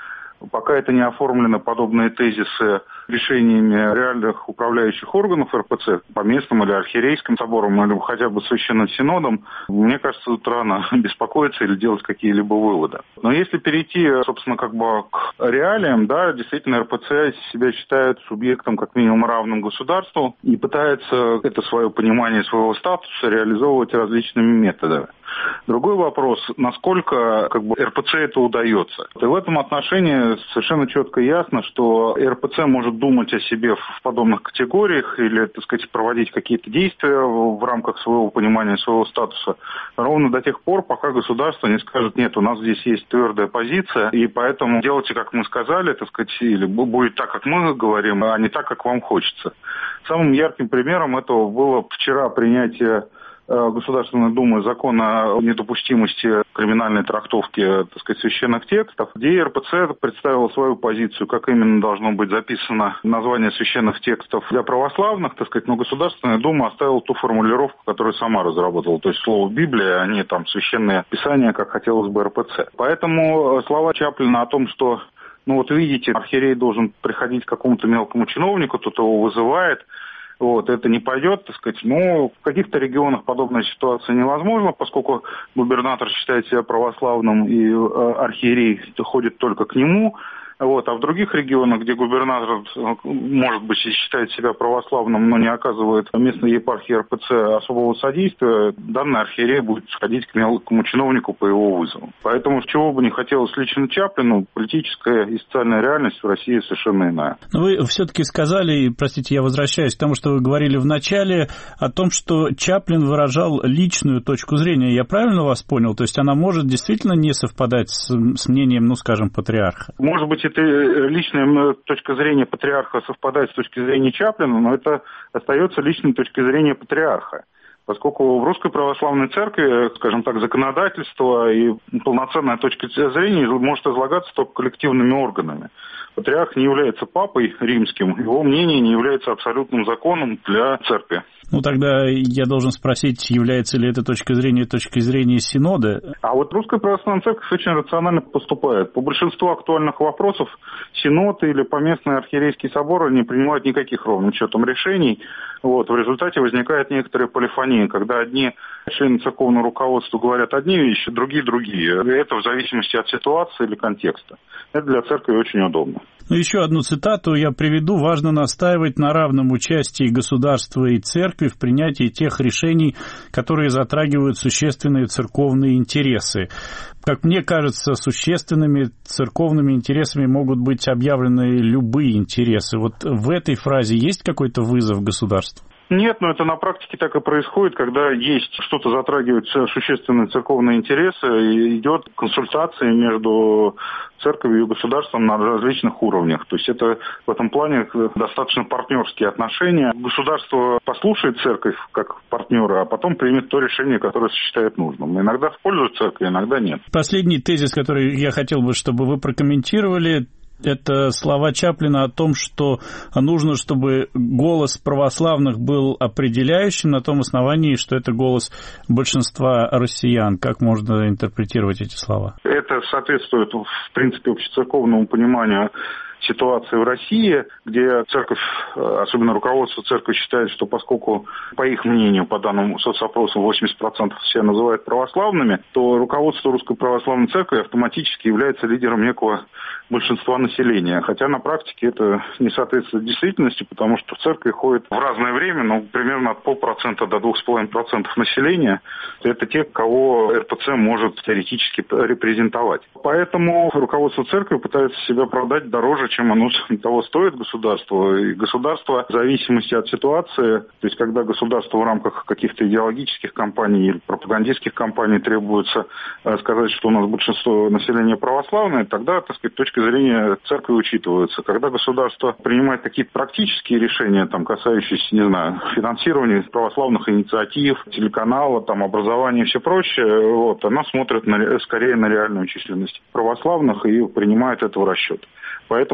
Speaker 13: пока это не оформлено, подобные тезисы, решениями реальных управляющих органов эр пэ цэ, по местным или архиерейским соборам, или хотя бы священным синодом, мне кажется, тут рано беспокоиться или делать какие-либо выводы. Но если перейти, собственно, как бы к реалиям, да, действительно, эр пэ цэ себя считает субъектом как минимум равным государству и пытается это свое понимание своего статуса реализовывать различными методами. Другой вопрос, насколько как бы, эр пэ цэ это удается. И в этом отношении совершенно четко и ясно, что эр пэ цэ может думать о себе в подобных категориях или, так сказать, проводить какие-то действия в рамках своего понимания своего статуса ровно до тех пор, пока государство не скажет: нет, у нас здесь есть твердая позиция, и поэтому делайте, как мы сказали, так сказать, или будет так, как мы говорим, а не так, как вам хочется. Самым ярким примером этого было вчера принятие Государственной Думы закона о недопустимости криминальной трактовки, так сказать, священных текстов, где эр пэ цэ представила свою позицию, как именно должно быть записано название священных текстов для православных, так сказать, но Государственная Дума оставила ту формулировку, которую сама разработала, то есть слово Библия, а не там священное писание, как хотелось бы эр пэ цэ. Поэтому слова Чаплина о том, что, ну вот видите, архиерей должен приходить к какому-то мелкому чиновнику, тот его вызывает, вот, это не пойдет, так сказать. Но в каких-то регионах подобная ситуация невозможна, поскольку губернатор считает себя православным и э, архиерей ходит только к нему. Вот, а в других регионах, где губернатор, может быть, считает себя православным, но не оказывает местной епархии эр пэ цэ особого содействия, данный архиерей будет сходить к мелкому чиновнику по его вызову. Поэтому, с чего бы не хотелось лично Чаплину, политическая и социальная реальность в России совершенно иная.
Speaker 1: Но вы все-таки сказали, простите, я возвращаюсь к тому, что вы говорили в начале, о том, что Чаплин выражал личную точку зрения. Я правильно вас понял? То есть она может действительно не совпадать с, с мнением, ну, скажем, патриарха?
Speaker 13: Может быть, это личная точка зрения патриарха совпадает с точки зрения Чаплина, но это остается личной точкой зрения патриарха. Поскольку в Русской Православной Церкви, скажем так, законодательство и полноценная точка зрения может излагаться только коллективными органами. Патриарх не является папой римским, его мнение не является абсолютным законом для церкви.
Speaker 1: Ну, тогда я должен спросить, является ли эта точка зрения точкой зрения Синода?
Speaker 13: А вот Русская Православная Церковь очень рационально поступает. По большинству актуальных вопросов Синод или поместные архиерейские соборы не принимают никаких ровным счетом решений. Вот, в результате возникает некоторая полифония, когда одни члены церковного руководства говорят одни вещи, другие другие. Это в зависимости от ситуации или контекста. Это для церкви очень удобно.
Speaker 1: Ну, еще одну цитату я приведу. «Важно настаивать на равном участии государства и церкви в принятии тех решений, которые затрагивают существенные церковные интересы». Как мне кажется, существенными церковными интересами могут быть объявлены любые интересы. Вот в этой фразе есть какой-то вызов государству?
Speaker 13: Нет, но это на практике так и происходит, когда есть что-то затрагивает существенные церковные интересы, и идет консультация между церковью и государством на различных уровнях. То есть это в этом плане достаточно партнерские отношения. Государство послушает церковь как партнера, а потом примет то решение, которое считает нужным. Иногда в пользу церкви, иногда нет.
Speaker 1: Последний тезис, который я хотел бы, чтобы вы прокомментировали, это слова Чаплина о том, что нужно, чтобы голос православных был определяющим на том основании, что это голос большинства россиян. Как можно интерпретировать эти слова?
Speaker 13: Это соответствует, в принципе, общецерковному пониманию ситуации в России, где церковь, особенно руководство церкви, считает, что поскольку, по их мнению, по данным соцопросам, восемьдесят процентов все называют православными, то руководство Русской Православной Церкви автоматически является лидером некого большинства населения. Хотя на практике это не соответствует действительности, потому что в церкви ходит в разное время, ну, примерно от полпроцента до двух с половиной процентов населения. Это те, кого эр пэ цэ может теоретически репрезентовать. Поэтому руководство церкви пытается себя продать дороже, чем оно того стоит государству. И государство в зависимости от ситуации, то есть когда государству в рамках каких-то идеологических кампаний или пропагандистских кампаний требуется сказать, что у нас большинство населения православное, тогда, так сказать, точка зрения церкви учитывается. Когда государство принимает какие-то практические решения, там, касающиеся, не знаю, финансирования православных инициатив, телеканала, там, образования и все прочее, вот, она смотрит на, скорее на реальную численность православных и принимает это в расчет. Поэтому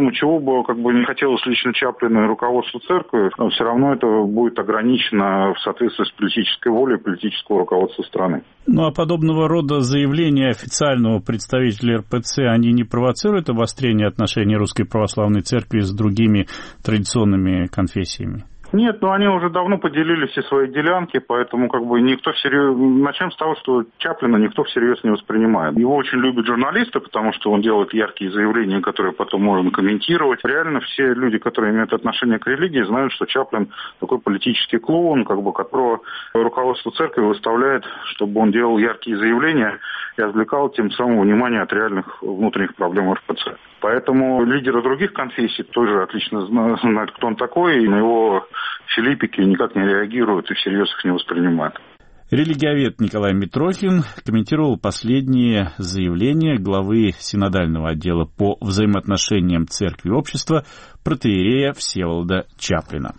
Speaker 13: Поэтому чего бы как бы не хотелось лично Чаплину и руководству церкви, все равно это будет ограничено в соответствии с политической волей политического руководства страны.
Speaker 1: Ну а подобного рода заявления официального представителя эр пэ цэ, они не провоцируют обострение отношений Русской Православной Церкви с другими традиционными конфессиями?
Speaker 13: Нет, ну они уже давно поделили все свои делянки, поэтому как бы никто всерьез... Начнем с того, что Чаплина никто всерьез не воспринимает. Его очень любят журналисты, потому что он делает яркие заявления, которые потом можно комментировать. Реально все люди, которые имеют отношение к религии, знают, что Чаплин такой политический клоун, как бы, которого руководство церкви выставляет, чтобы он делал яркие заявления и отвлекал тем самым внимание от реальных внутренних проблем эр пэ цэ. Поэтому лидеры других конфессий тоже отлично знают, кто он такой, и на его филиппики никак не реагируют и всерьез их не воспринимают.
Speaker 1: Религиовед Николай Митрохин комментировал последние заявления главы синодального отдела по взаимоотношениям церкви и общества протоиерея Всеволода Чаплина.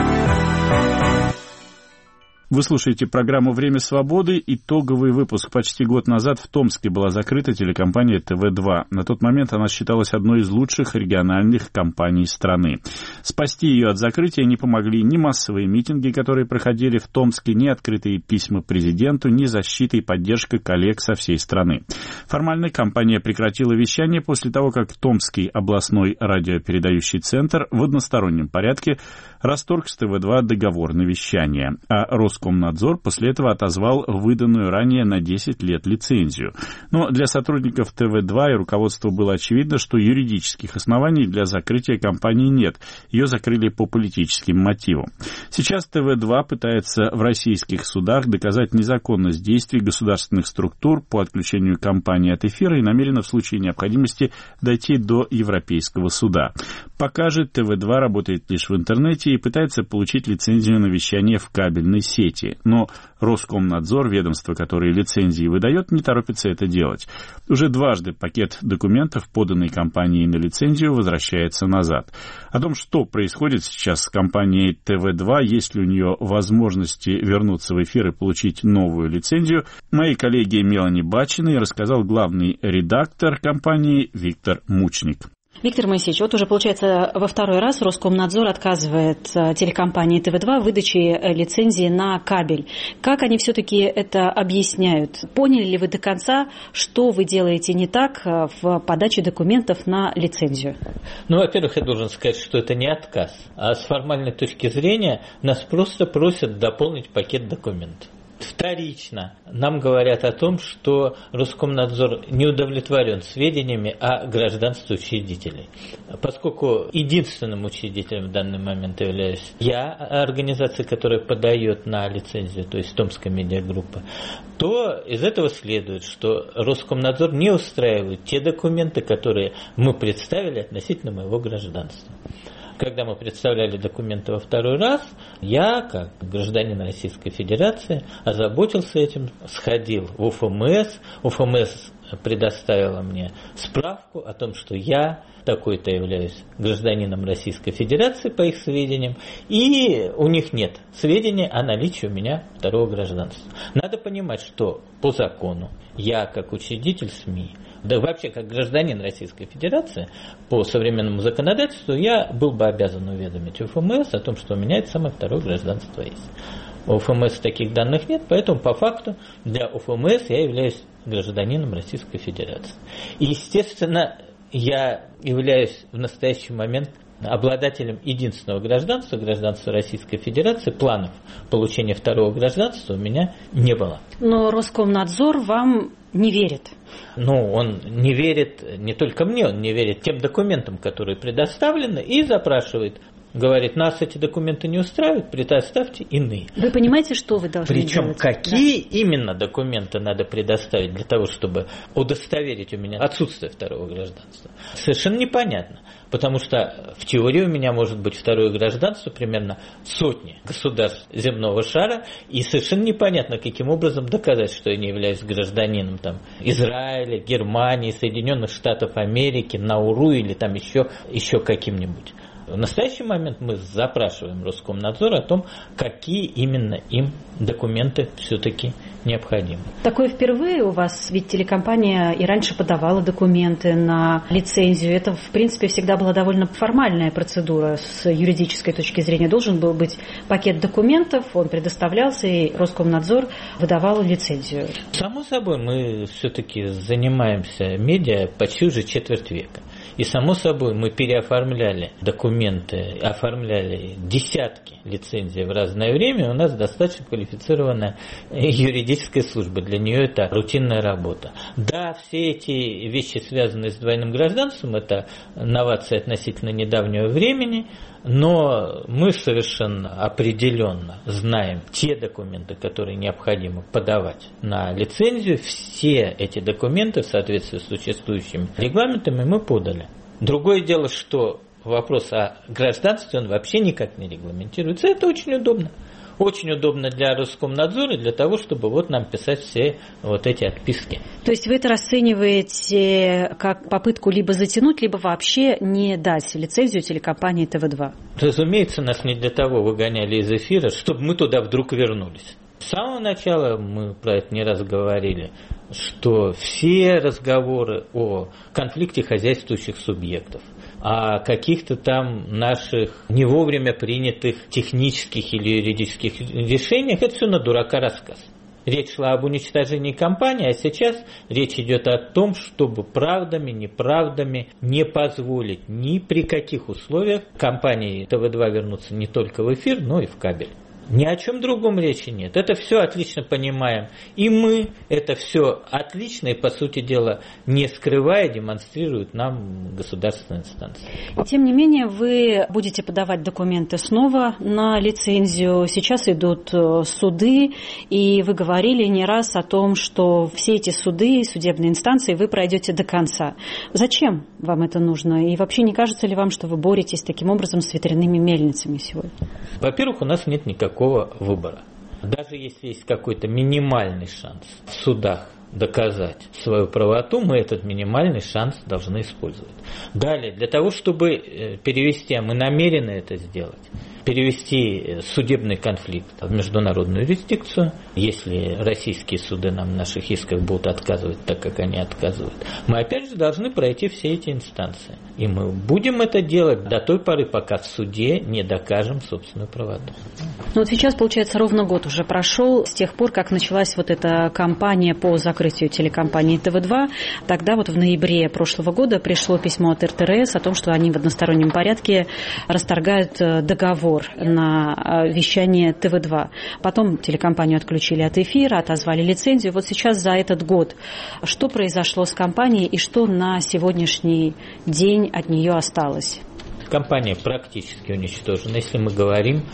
Speaker 1: Вы слушаете программу «Время свободы». Итоговый выпуск. Почти год назад в Томске была закрыта телекомпания тэ вэ два. На тот момент она считалась одной из лучших региональных компаний страны. Спасти ее от закрытия не помогли ни массовые митинги, которые проходили в Томске, ни открытые письма президенту, ни защита и поддержка коллег со всей страны. Формально компания прекратила вещание после того, как Томский областной радиопередающий центр в одностороннем порядке расторг с тэ вэ два договор на вещание, а Роскомнадзор после этого отозвал выданную ранее на десять лет лицензию. Но для сотрудников тэ вэ два и руководства было очевидно, что юридических оснований для закрытия компании нет. Ее закрыли по политическим мотивам. Сейчас тэ вэ два пытается в российских судах доказать незаконность действий государственных структур по отключению компании от эфира и намерена в случае необходимости дойти до Европейского суда. Пока же тэ вэ два работает лишь в интернете и пытается получить лицензию на вещание в кабельной сети. Но Роскомнадзор, ведомство, которое лицензии выдает, не торопится это делать. Уже дважды пакет документов, поданный компанией на лицензию, возвращается назад. О том, что происходит сейчас с компанией тэ вэ два, есть ли у нее возможности вернуться в эфир и получить новую лицензию, моей коллеге Мелани Бачиной рассказал главный редактор компании Виктор Мучник.
Speaker 14: Виктор Моисеевич, вот уже, получается, во второй раз Роскомнадзор отказывает телекомпании тэ вэ два в выдаче лицензии на кабель. Как они все-таки это объясняют? Поняли ли вы до конца, что вы делаете не так в подаче документов на лицензию?
Speaker 15: Ну, во-первых, я должен сказать, что это не отказ, а с формальной точки зрения нас просто просят дополнить пакет документов. Вторично нам говорят о том, что Роскомнадзор не удовлетворен сведениями о гражданстве учредителей. Поскольку единственным учредителем в данный момент являюсь я, организация, которая подает на лицензию, то есть Томская медиагруппа, то из этого следует, что Роскомнадзор не устраивает те документы, которые мы представили относительно моего гражданства. Когда мы представляли документы во второй раз, я, как гражданин Российской Федерации, озаботился этим, сходил в Уф эм эс. Уф эм эс предоставила мне справку о том, что я такой-то являюсь гражданином Российской Федерации, по их сведениям, и у них нет сведений о наличии у меня второго гражданства. Надо понимать, что по закону я, как учредитель СМИ, да вообще как гражданин Российской Федерации, по современному законодательству, я был бы обязан уведомить Уф эм эс о том, что у меня это самое второе гражданство есть. У Уф эм эс таких данных нет, поэтому по факту для Уф эм эс я являюсь гражданином Российской Федерации. И, естественно, я являюсь в настоящий момент обладателем единственного гражданства, гражданства Российской Федерации. Планов получения второго гражданства у меня не было.
Speaker 14: Но Роскомнадзор вам не верит.
Speaker 15: Ну, он не верит не только мне, он не верит тем документам, которые предоставлены, и запрашивает. Говорит, нас эти документы не устраивают, предоставьте иные.
Speaker 14: Вы понимаете, что вы должны
Speaker 15: Причем
Speaker 14: делать?
Speaker 15: Причем какие
Speaker 14: да.
Speaker 15: именно документы надо предоставить для того, чтобы удостоверить у меня отсутствие второго гражданства? Совершенно непонятно. Потому что в теории у меня может быть второе гражданство примерно сотни государств земного шара, и совершенно непонятно, каким образом доказать, что я не являюсь гражданином там, Израиля, Германии, Соединенных Штатов Америки, Науру или там еще, еще каким-нибудь. В настоящий момент мы запрашиваем Роскомнадзор о том, какие именно им документы все-таки необходимы.
Speaker 14: Такое впервые у вас, ведь телекомпания и раньше подавала документы на лицензию. Это, в принципе, всегда была довольно формальная процедура с юридической точки зрения. Должен был быть пакет документов, он предоставлялся, и Роскомнадзор выдавал лицензию.
Speaker 15: Само собой, мы все-таки занимаемся медиа почти уже четверть века. И, само собой, мы переоформляли документы, оформляли десятки лицензий в разное время. У нас достаточно квалифицированная юридическая служба. Для нее это рутинная работа. Да, все эти вещи, связанные с двойным гражданством, это новация относительно недавнего времени, но мы совершенно определенно знаем те документы, которые необходимо подавать на лицензию. Все эти документы в соответствии с существующими регламентами мы подали. Другое дело, что вопрос о гражданстве, он вообще никак не регламентируется. Это очень удобно. Очень удобно для Роскомнадзора, для того, чтобы вот нам писать все вот эти отписки.
Speaker 14: То есть вы это расцениваете как попытку либо затянуть, либо вообще не дать лицензию телекомпании тэ вэ два?
Speaker 15: Разумеется, нас не для того выгоняли из эфира, чтобы мы туда вдруг вернулись. С самого начала мы про это не раз говорили, что все разговоры о конфликте хозяйствующих субъектов, о каких-то там наших не вовремя принятых технических или юридических решениях, это все на дурака рассказ. Речь шла об уничтожении компании, а сейчас речь идет о том, чтобы правдами, неправдами не позволить ни при каких условиях компании тэ вэ два вернуться не только в эфир, но и в кабель. Ни о чем другом речи нет. Это все отлично понимаем. И мы это все отлично и, по сути дела, не скрывая, демонстрируют нам государственные инстанции.
Speaker 14: Тем не менее, вы будете подавать документы снова на лицензию. Сейчас идут суды, и вы говорили не раз о том, что все эти суды, судебные инстанции вы пройдете до конца. Зачем вам это нужно? И вообще не кажется ли вам, что вы боретесь таким образом с ветряными мельницами сегодня?
Speaker 15: Во-первых, у нас нет никакого выбора. Даже если есть какой-то минимальный шанс в судах доказать свою правоту, мы этот минимальный шанс должны использовать. Далее, для того, чтобы перевести, а мы намерены это сделать, перевести судебный конфликт в международную юрисдикцию, если российские суды нам в наших исках будут отказывать так, как они отказывают, мы опять же должны пройти все эти инстанции. И мы будем это делать до той поры, пока в суде не докажем собственную правоту.
Speaker 14: Ну вот сейчас, получается, ровно год уже прошел с тех пор, как началась вот эта кампания по закрытию телекомпании тэ вэ два. Тогда вот в ноябре прошлого года пришло письмо от эр тэ эр эс о том, что они в одностороннем порядке расторгают договор на вещание тэ вэ два. Потом телекомпанию отключили от эфира, отозвали лицензию. Вот сейчас за этот год что произошло с компанией и что на сегодняшний день от нее осталось?
Speaker 15: Компания практически уничтожена. Если мы говорим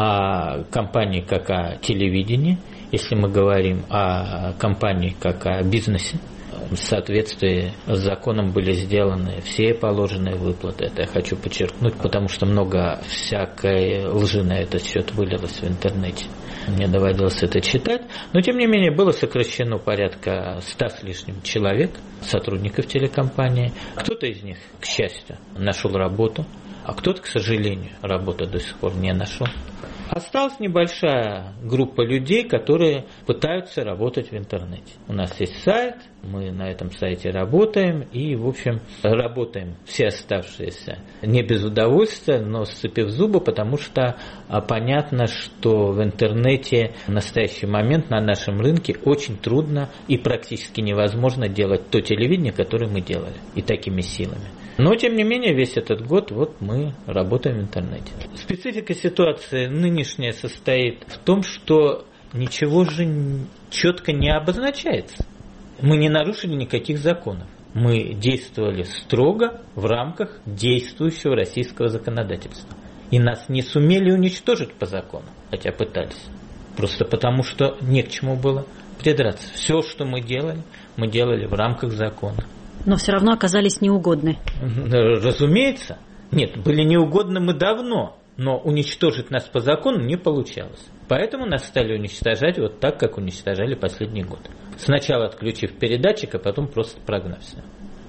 Speaker 15: о компании как о телевидении, если мы говорим о компании как о бизнесе, в соответствии с законом были сделаны все положенные выплаты. Это я хочу подчеркнуть, потому что много всякой лжи на этот счет вылилось в интернете. Мне доводилось это читать. Но, тем не менее, было сокращено порядка ста с лишним человек, сотрудников телекомпании. Кто-то из них, к счастью, нашел работу, а кто-то, к сожалению, работу до сих пор не нашел. Осталась небольшая группа людей, которые пытаются работать в интернете. У нас есть сайт, мы на этом сайте работаем и, в общем, работаем все оставшиеся не без удовольствия, но сцепив зубы, потому что понятно, что в интернете в настоящий момент на нашем рынке очень трудно и практически невозможно делать то телевидение, которое мы делали, и такими силами. Но, тем не менее, весь этот год вот мы работаем в интернете. Специфика ситуации нынешняя состоит в том, что ничего же четко не обозначается. Мы не нарушили никаких законов. Мы действовали строго в рамках действующего российского законодательства. И нас не сумели уничтожить по закону, хотя пытались. Просто потому, что не к чему было придраться. Все, что мы делали, мы делали в рамках закона.
Speaker 14: Но все равно оказались неугодны.
Speaker 15: Разумеется. Нет, были неугодны мы давно, но уничтожить нас по закону не получалось. Поэтому нас стали уничтожать вот так, как уничтожали последний год. Сначала отключив передатчик, а потом просто прогнав все.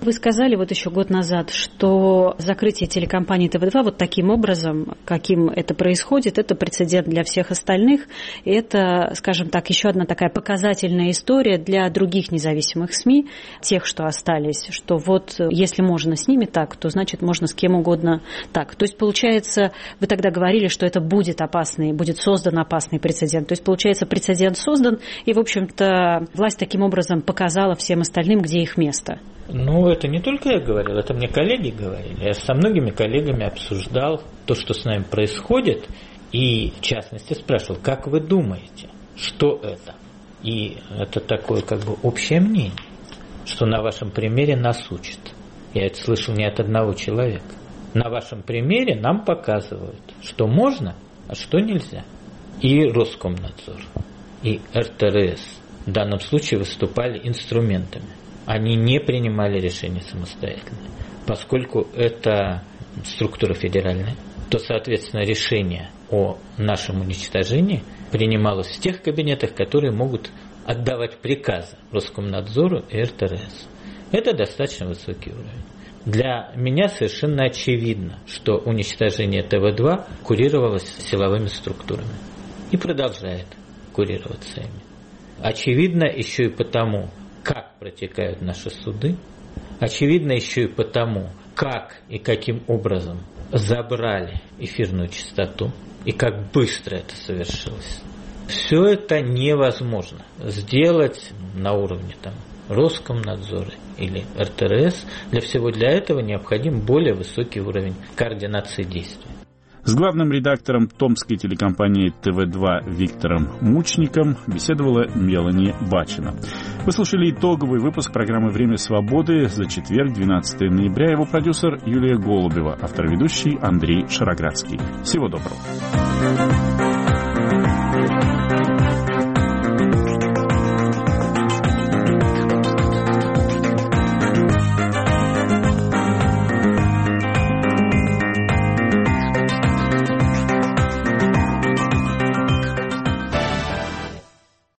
Speaker 14: Вы сказали вот еще год назад, что закрытие телекомпании тэ вэ два вот таким образом, каким это происходит, это прецедент для всех остальных. И это, скажем так, еще одна такая показательная история для других независимых СМИ, тех, что остались, что вот если можно с ними так, то значит можно с кем угодно так. То есть, получается, вы тогда говорили, что это будет опасный, будет создан опасный прецедент. То есть, получается, прецедент создан, и, в общем-то, власть таким образом показала всем остальным, где их место.
Speaker 15: Ну, это не только я говорил, это мне коллеги говорили. Я со многими коллегами обсуждал то, что с нами происходит, и, в частности, спрашивал, как вы думаете, что это? И это такое, как бы, общее мнение, что на вашем примере нас учат. Я это слышал не от одного человека. На вашем примере нам показывают, что можно, а что нельзя. И Роскомнадзор, и эр тэ эр эс в данном случае выступали инструментами. Они не принимали решения самостоятельно. Поскольку это структура федеральная, то, соответственно, решение о нашем уничтожении принималось в тех кабинетах, которые могут отдавать приказы Роскомнадзору и эр тэ эр эс. Это достаточно высокий уровень. Для меня совершенно очевидно, что уничтожение тэ вэ два курировалось силовыми структурами и продолжает курироваться ими. Очевидно еще и потому, как протекают наши суды, очевидно еще и потому, как и каким образом забрали эфирную частоту и как быстро это совершилось. Все это невозможно сделать на уровне там, Роскомнадзора или эр тэ эр эс. Для всего для этого необходим более высокий уровень координации действий.
Speaker 1: С главным редактором томской телекомпании тэ вэ два Виктором Мучником беседовала Мелани Бачина. Вы слушали итоговый выпуск программы «Время свободы» за четверг, двенадцатое ноября. Его продюсер Юлия Голубева, автор-ведущий Андрей Шароградский. Всего доброго.